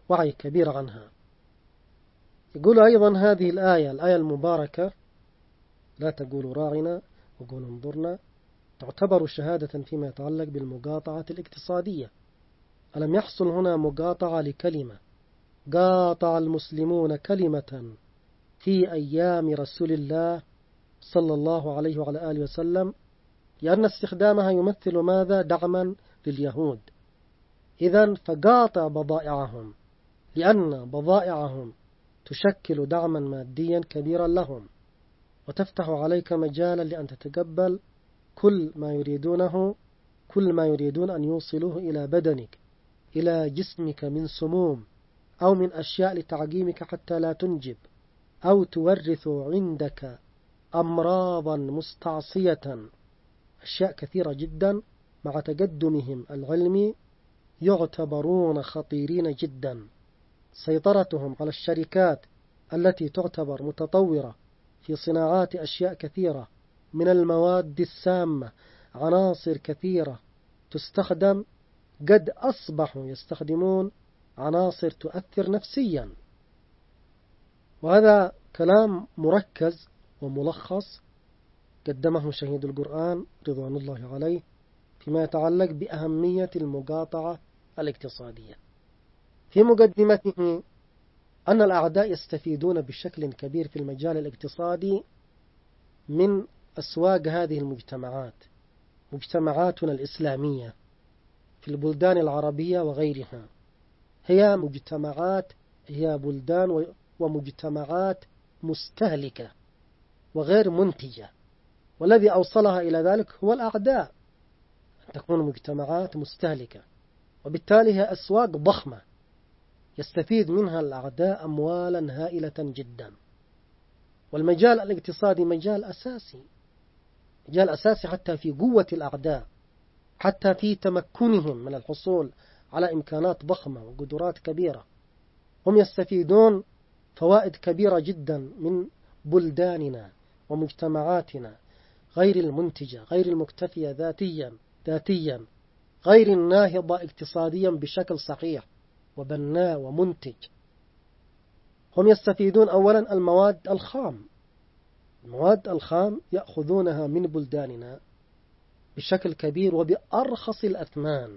وعي كبير عنها. يقول أيضا هذه الآية الآية المباركة لا تقولوا راعنا وقولوا انظرنا تعتبر شهادة فيما يتعلق بالمقاطعة الاقتصادية. ألم يحصل هنا مقاطعة لكلمة قاطع المسلمون كلمة في أيام رسول الله صلى الله عليه وعلى آله وسلم، لأن استخدامها يمثل ماذا؟ دعما لليهود. إذن فقاطع بضائعهم، لأن بضائعهم تشكل دعما ماديا كبيرا لهم، وتفتح عليك مجالا لأن تتقبل كل ما يريدونه كل ما يريدون أن يوصلوه إلى بدنك، إلى جسمك من سموم أو من أشياء لتعقيمك حتى لا تنجب، أو تورث عندك أمراضا مستعصية. أشياء كثيرة جدا مع تقدمهم العلمي يعتبرون خطيرين جدا. سيطرتهم على الشركات التي تعتبر متطورة في صناعات أشياء كثيرة من المواد السامة، عناصر كثيرة تستخدم، قد أصبحوا يستخدمون عناصر تؤثر نفسيا. وهذا كلام مركز وملخص قدمه شهيد القرآن رضوان الله عليه فيما يتعلق بأهمية المقاطعة الاقتصادية. في مقدمته أن الأعداء يستفيدون بشكل كبير في المجال الاقتصادي من أسواق هذه المجتمعات، مجتمعاتنا الإسلامية في البلدان العربية وغيرها. هي مجتمعات هي بلدان ومجتمعات مستهلكة وغير منتجة، والذي أوصلها إلى ذلك هو الأعداء، أن تكون مجتمعات مستهلكة، وبالتالي هي أسواق ضخمة يستفيد منها الأعداء أموالا هائلة جدا. والمجال الاقتصادي مجال أساسي، مجال أساسي حتى في قوة الأعداء، حتى في تمكنهم من الحصول على إمكانات ضخمة وقدرات كبيرة. هم يستفيدون فوائد كبيرة جدا من بلداننا ومجتمعاتنا غير المنتجة، غير المكتفية ذاتيا ذاتيا غير الناهضة اقتصاديا بشكل صحيح وبناء ومنتج. هم يستفيدون أولا المواد الخام، المواد الخام يأخذونها من بلداننا بشكل كبير وبأرخص الأثمان،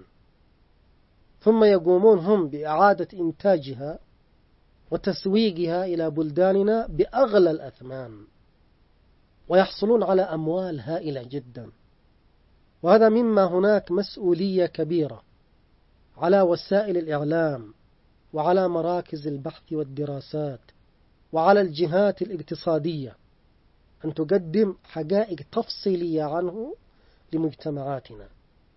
ثم يقومون هم بإعادة إنتاجها وتسويقها إلى بلداننا بأغلى الأثمان، ويحصلون على أموال هائلة جدا. وهذا مما هناك مسؤولية كبيرة على وسائل الإعلام وعلى مراكز البحث والدراسات وعلى الجهات الاقتصادية أن تقدم حقائق تفصيلية عنه لمجتمعاتنا،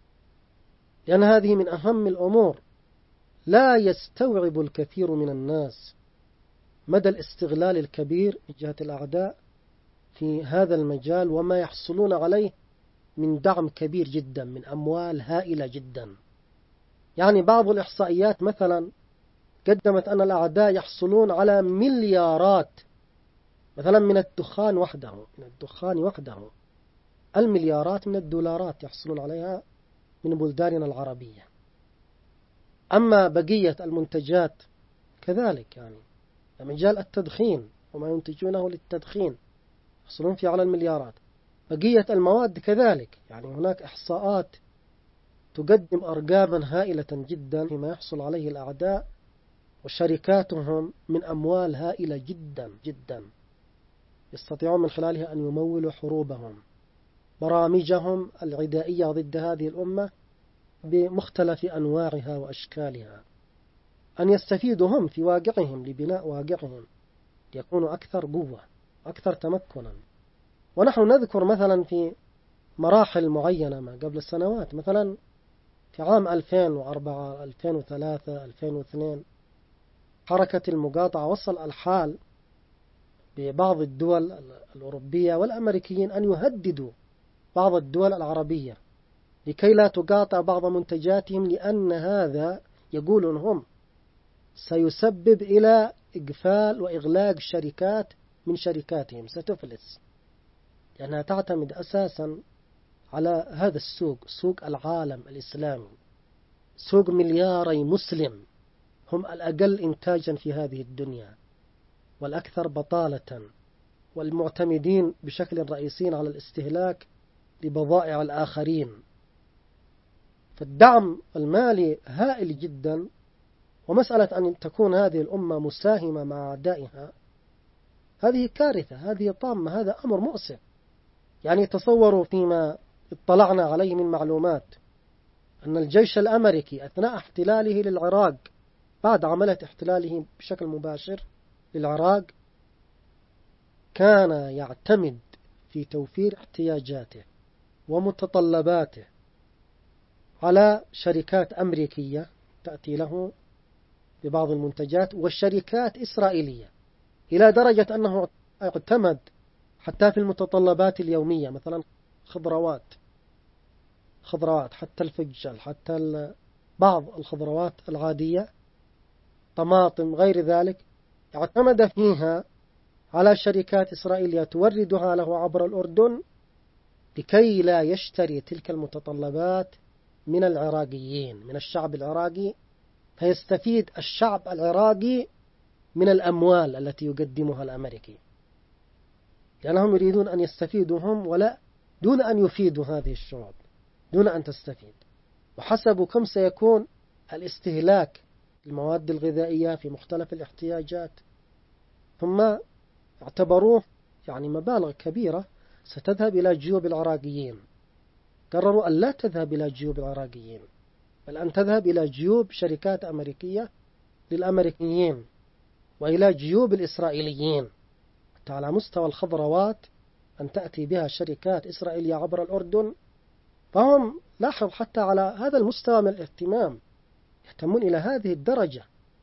لأن هذه من أهم الأمور. لا يستوعب الكثير من الناس مدى الاستغلال الكبير من جهة الأعداء في هذا المجال، وما يحصلون عليه من دعم كبير جدا، من أموال هائلة جدا. يعني بعض الإحصائيات مثلا قدمت أن الأعداء يحصلون على مليارات مثلا من الدخان وحده، من الدخان وحده المليارات من الدولارات يحصلون عليها من بلداننا العربية. أما بقية المنتجات كذلك، يعني مجال التدخين وما ينتجونه للتدخين يحصلون فيه على المليارات. بقية المواد كذلك، يعني هناك إحصاءات تقدم أرقاما هائلة جدا فيما يحصل عليه الأعداء وشركاتهم من أموال هائلة جدا جدا، يستطيعون من خلالها أن يمولوا حروبهم، برامجهم العدائية ضد هذه الأمة بمختلف أنواعها وأشكالها، أن يستفيدوا هم في واقعهم لبناء واقعهم ليكونوا أكثر قوة أكثر تمكنا. ونحن نذكر مثلا في مراحل معينة ما قبل السنوات، مثلا في عام ألفين وأربعة ألفين وثلاثة ألفين واثنين حركة المقاطعة وصل الحال ببعض الدول الأوروبية والأمريكيين أن يهددوا بعض الدول العربية لكي لا تقاطع بعض منتجاتهم، لأن هذا يقولون هم سيسبب إلى إقفال وإغلاق شركات من شركاتهم، ستفلس، لأنها تعتمد أساسا على هذا السوق، سوق العالم الإسلامي، سوق ملياري مسلم هم الأقل إنتاجا في هذه الدنيا والأكثر بطالة والمعتمدين بشكل رئيسي على الاستهلاك لبضائع الآخرين. فالدعم المالي هائل جدا، ومسألة أن تكون هذه الأمة مساهمة مع أعدائها هذه كارثة، هذه طامة، هذا أمر مؤسف. يعني تصوروا فيما اطلعنا عليه من معلومات أن الجيش الأمريكي أثناء احتلاله للعراق، بعد عملية احتلاله بشكل مباشر للعراق، كان يعتمد في توفير احتياجاته ومتطلباته على شركات أمريكية تأتي له ببعض المنتجات وشركات إسرائيلية، إلى درجة أنه اعتمد حتى في المتطلبات اليومية، مثلا خضروات خضروات حتى الفجل، حتى بعض الخضروات العادية، طماطم غير ذلك، اعتمد فيها على شركات إسرائيلية توردها له عبر الأردن لكي لا يشتري تلك المتطلبات من العراقيين، من الشعب العراقي، فيستفيد الشعب العراقي من الأموال التي يقدمها الأمريكي، لأنهم يريدون أن يستفيدوا هم ولا دون أن يفيدوا هذه الشعوب، دون أن تستفيد. وحسبوا كم سيكون الاستهلاك المواد الغذائية في مختلف الاحتياجات، ثم اعتبروه يعني مبالغ كبيرة ستذهب إلى جيوب العراقيين. قرروا أن لا تذهب إلى جيوب العراقيين، بل أن تذهب إلى جيوب شركات أمريكية للأمريكيين وإلى جيوب الإسرائيليين، حتى على مستوى الخضروات أن تأتي بها شركات إسرائيلية عبر الأردن. فهم لاحظ حتى على هذا المستوى من الاهتمام يهتمون إلى هذه الدرجة،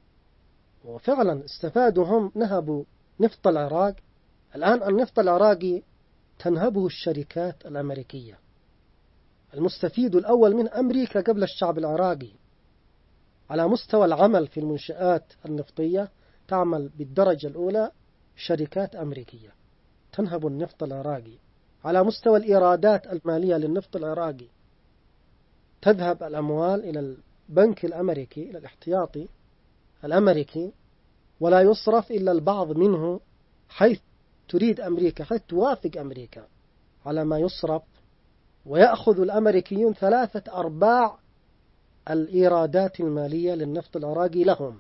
وفعلا استفادوا هم، نهبوا نفط العراق. الآن النفط العراقي تنهبه الشركات الأمريكية، المستفيد الأول من أمريكا قبل الشعب العراقي. على مستوى العمل في المنشآت النفطية تعمل بالدرجة الأولى شركات أمريكية تنهب النفط العراقي. على مستوى الإيرادات المالية للنفط العراقي تذهب الأموال إلى البنك الأمريكي، إلى الاحتياطي الأمريكي، ولا يصرف إلا البعض منه حيث تريد أمريكا، حيث توافق أمريكا على ما يصرف، ويأخذ الأمريكيون ثلاثة أرباع الإيرادات المالية للنفط العراقي لهم،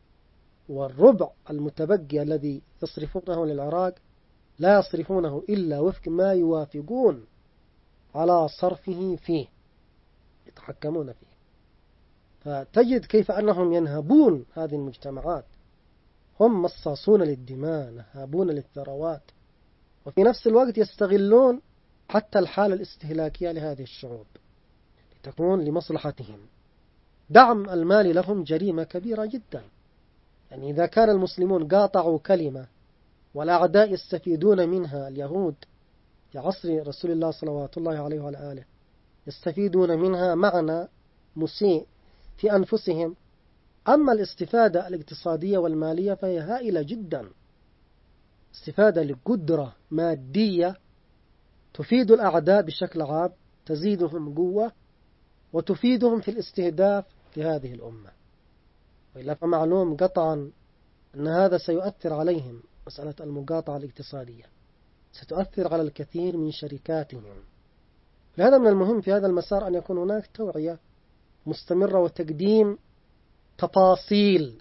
والربع المتبقي الذي يصرفونه للعراق لا يصرفونه إلا وفق ما يوافقون على صرفه فيه، يتحكمون فيه. فتجد كيف أنهم ينهبون هذه المجتمعات، هم مصاصون للدماء، نهابون للثروات، وفي نفس الوقت يستغلون حتى الحالة الاستهلاكية لهذه الشعوب لتكون لمصلحتهم. دعم المال لهم جريمة كبيرة جدا. يعني إذا كان المسلمون قاطعوا كلمة والأعداء يستفيدون منها، اليهود في عصر رسول الله صلوات الله عليه وعلى آله يستفيدون منها معنى مسيء في أنفسهم، أما الاستفادة الاقتصادية والمالية فهي هائلة جدا، استفادة لقدرة مادية تفيد الأعداء بشكل عام، تزيدهم قوة وتفيدهم في الاستهداف في هذه الأمة. وإلا فمعلوم قطعا أن هذا سيؤثر عليهم، مسألة المقاطعة الاقتصادية ستؤثر على الكثير من شركاتهم. لهذا من المهم في هذا المسار أن يكون هناك توعية مستمرة وتقديم تفاصيل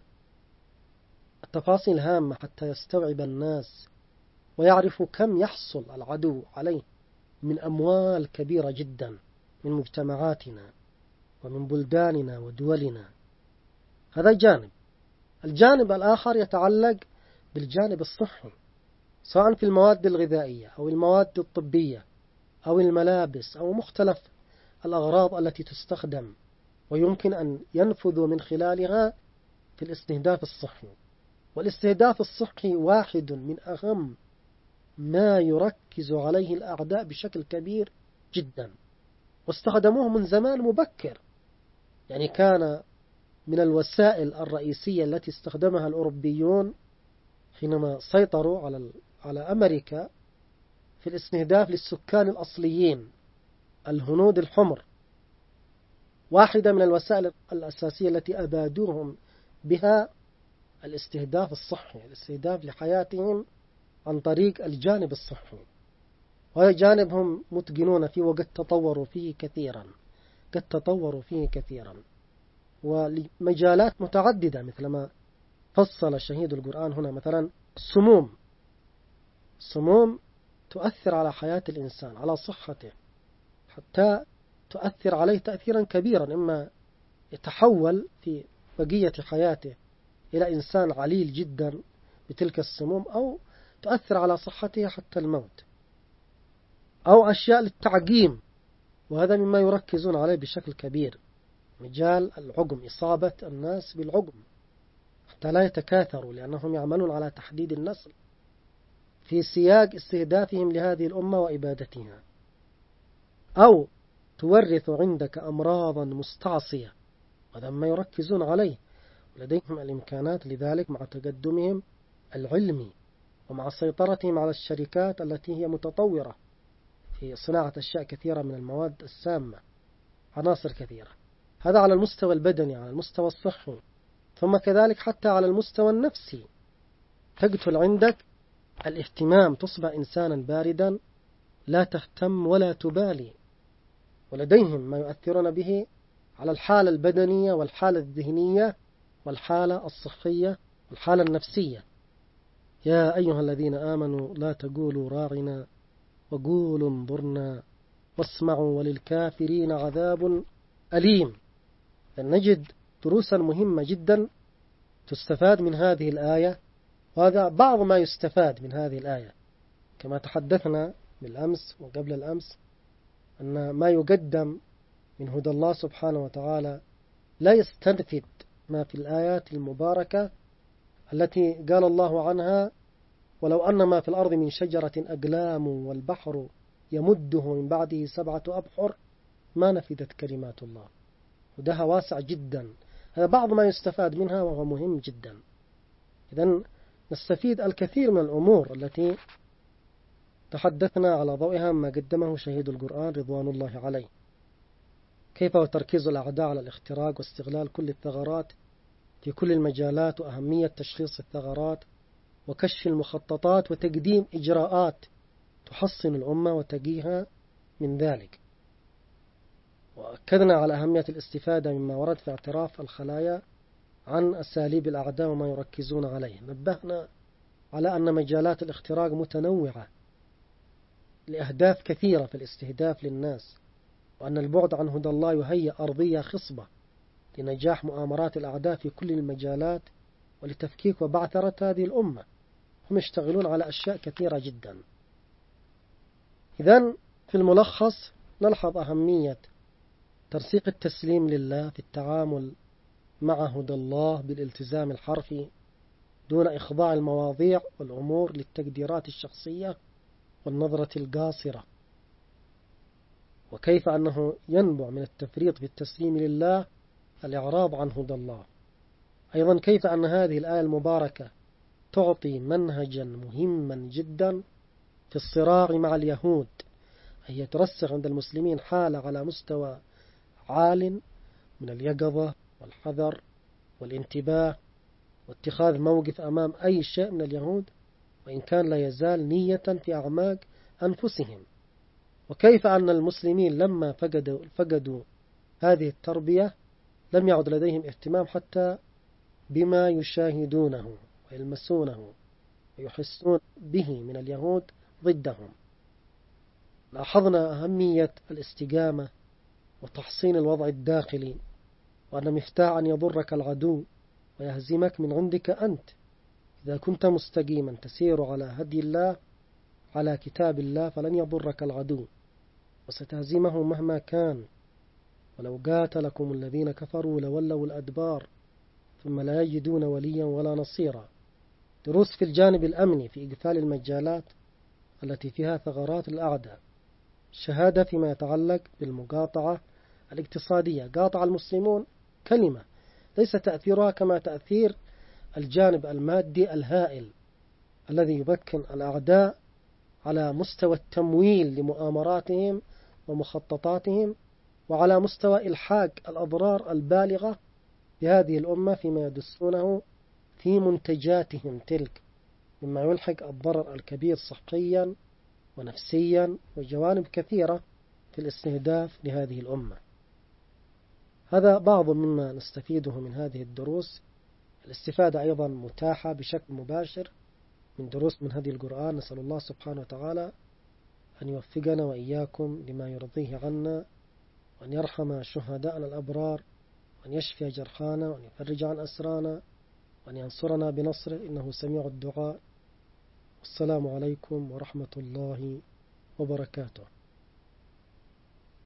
التفاصيل هامة حتى يستوعب الناس ويعرفوا كم يحصل العدو عليه من أموال كبيرة جدا من مجتمعاتنا ومن بلداننا ودولنا. هذا جانب. الجانب الآخر يتعلق بالجانب الصحي، سواء في المواد الغذائية أو المواد الطبية أو الملابس أو مختلف الأغراض التي تستخدم ويمكن أن ينفذوا من خلالها في الاستهداف الصحي. والاستهداف الصحي واحد من أهم ما يركز عليه الأعداء بشكل كبير جدا، واستخدموه من زمان مبكر. يعني كان من الوسائل الرئيسية التي استخدمها الأوروبيون حينما سيطروا على على أمريكا في الاستهداف للسكان الأصليين الهنود الحمر. واحدة من الوسائل الأساسية التي أبادوهم بها الاستهداف الصحي، الاستهداف لحياتهم عن طريق الجانب الصحي، وهذا جانب هم متقنون فيه وقد تطوروا فيه كثيرا قد تطوروا فيه كثيرا ولمجالات متعددة، مثل ما فصل شهيد القرآن هنا. مثلا السموم، السموم تؤثر على حياة الإنسان، على صحته، حتى تؤثر عليه تأثيرا كبيرا، إما يتحول في بقية حياته إلى إنسان عليل جدا بتلك السموم، أو تؤثر على صحته حتى الموت، أو أشياء للتعقيم، وهذا مما يركزون عليه بشكل كبير، مجال العقم، إصابة الناس بالعقم حتى لا يتكاثروا، لأنهم يعملون على تحديد النسل في سياق استهدافهم لهذه الأمة وإبادتها. أو تورث عندك أمراضا مستعصية، وهذا ما يركزون عليه، ولديهم الإمكانات لذلك مع تقدمهم العلمي ومع سيطرتهم على الشركات التي هي متطورة في صناعة أشياء كثيرة من المواد السامة، عناصر كثيرة. هذا على المستوى البدني، على المستوى الصحي، ثم كذلك حتى على المستوى النفسي. تقتل عندك الاهتمام، تصبح إنسانا باردا لا تهتم ولا تبالي، ولديهم ما يؤثرون به على الحالة البدنية والحالة الذهنية والحالة الصحية والحالة النفسية. يا أيها الذين آمنوا لا تقولوا راعنا وقولوا انظرنا واسمعوا وللكافرين عذاب أليم. نجد دروسا مهمة جدا تستفاد من هذه الآية، وهذا بعض ما يستفاد من هذه الآية. كما تحدثنا بالأمس وقبل الأمس أن ما يقدم من هدى الله سبحانه وتعالى لا يستنفد ما في الآيات المباركة التي قال الله عنها: ولو أن ما في الأرض من شجرة أقلام والبحر يمده من بعده سبعة أبحر ما نفدت كلمات الله. هداها واسع جدا، هذا بعض ما يستفاد منها وهو مهم جدا. إذن نستفيد الكثير من الأمور التي تحدثنا على ضوئها ما قدمه شهيد القرآن رضوان الله عليه. كيف تركيز الأعداء على الاختراق واستغلال كل الثغرات في كل المجالات، وأهمية تشخيص الثغرات وكشف المخططات وتقديم إجراءات تحصن الأمة وتقيها من ذلك. وأكدنا على أهمية الاستفادة مما ورد في اعتراف الخلايا عن أساليب الأعداء وما يركزون عليه. نبهنا على أن مجالات الاختراق متنوعة لأهداف كثيرة في الاستهداف للناس، وأن البعد عن هدى الله يهيئ أرضية خصبة لنجاح مؤامرات الأعداء في كل المجالات ولتفكيك وبعثرة هذه الأمة. هم يشتغلون على أشياء كثيرة جدا. إذن في الملخص نلحظ أهمية ترسيخ التسليم لله في التعامل مع هدى الله بالالتزام الحرفي دون إخضاع المواضيع والأمور للتقديرات الشخصية والنظرة القاصرة، وكيف أنه ينبع من التفريط في التسليم لله الإعراض عن هدى الله. أيضا كيف أن هذه الآية المباركة تعطي منهجا مهما جدا في الصراع مع اليهود، هي ترسخ عند المسلمين حالة على مستوى عال من اليقظة والحذر والانتباه واتخاذ موقف أمام أي شيء من اليهود، وإن كان لا يزال نية في أعماق أنفسهم. وكيف أن المسلمين لما فقدوا, فقدوا هذه التربية لم يعد لديهم اهتمام حتى بما يشاهدونه ويلمسونه ويحسون به من اليهود ضدهم. لاحظنا أهمية الاستقامة وتحصين الوضع الداخلي، وأن مفتاح أن يضرك العدو ويهزمك من عندك أنت. إذا كنت مستقيما تسير على هدي الله على كتاب الله فلن يضرك العدو وستهزمه مهما كان. ولو قاتلكم الذين كفروا لولوا الأدبار ثم لا يجدون وليا ولا نصيرا. دروس في الجانب الأمني في إقفال المجالات التي فيها ثغرات الأعداء. شهادة فيما يتعلق بالمقاطعة الاقتصادية. قاطع المسلمون كلمة ليس تأثيرها كما تأثير الجانب المادي الهائل الذي يمكن الأعداء على مستوى التمويل لمؤامراتهم ومخططاتهم، وعلى مستوى إلحاق الأضرار البالغة بهذه الأمة فيما يدسونه في منتجاتهم تلك، مما يلحق الضرر الكبير صحيا ونفسيا وجوانب كثيرة في الاستهداف لهذه الأمة. هذا بعض مما نستفيده من هذه الدروس. الاستفادة أيضا متاحة بشكل مباشر من دروس من هدي القرآن. نسأل الله سبحانه وتعالى أن يوفقنا وإياكم لما يرضيه عنا، وأن يرحم شهداءنا الأبرار، وأن يشفي جرحانا، وأن يفرج عن أسرانا، وأن ينصرنا بنصره، إنه سميع الدعاء. والسلام عليكم ورحمة الله وبركاته.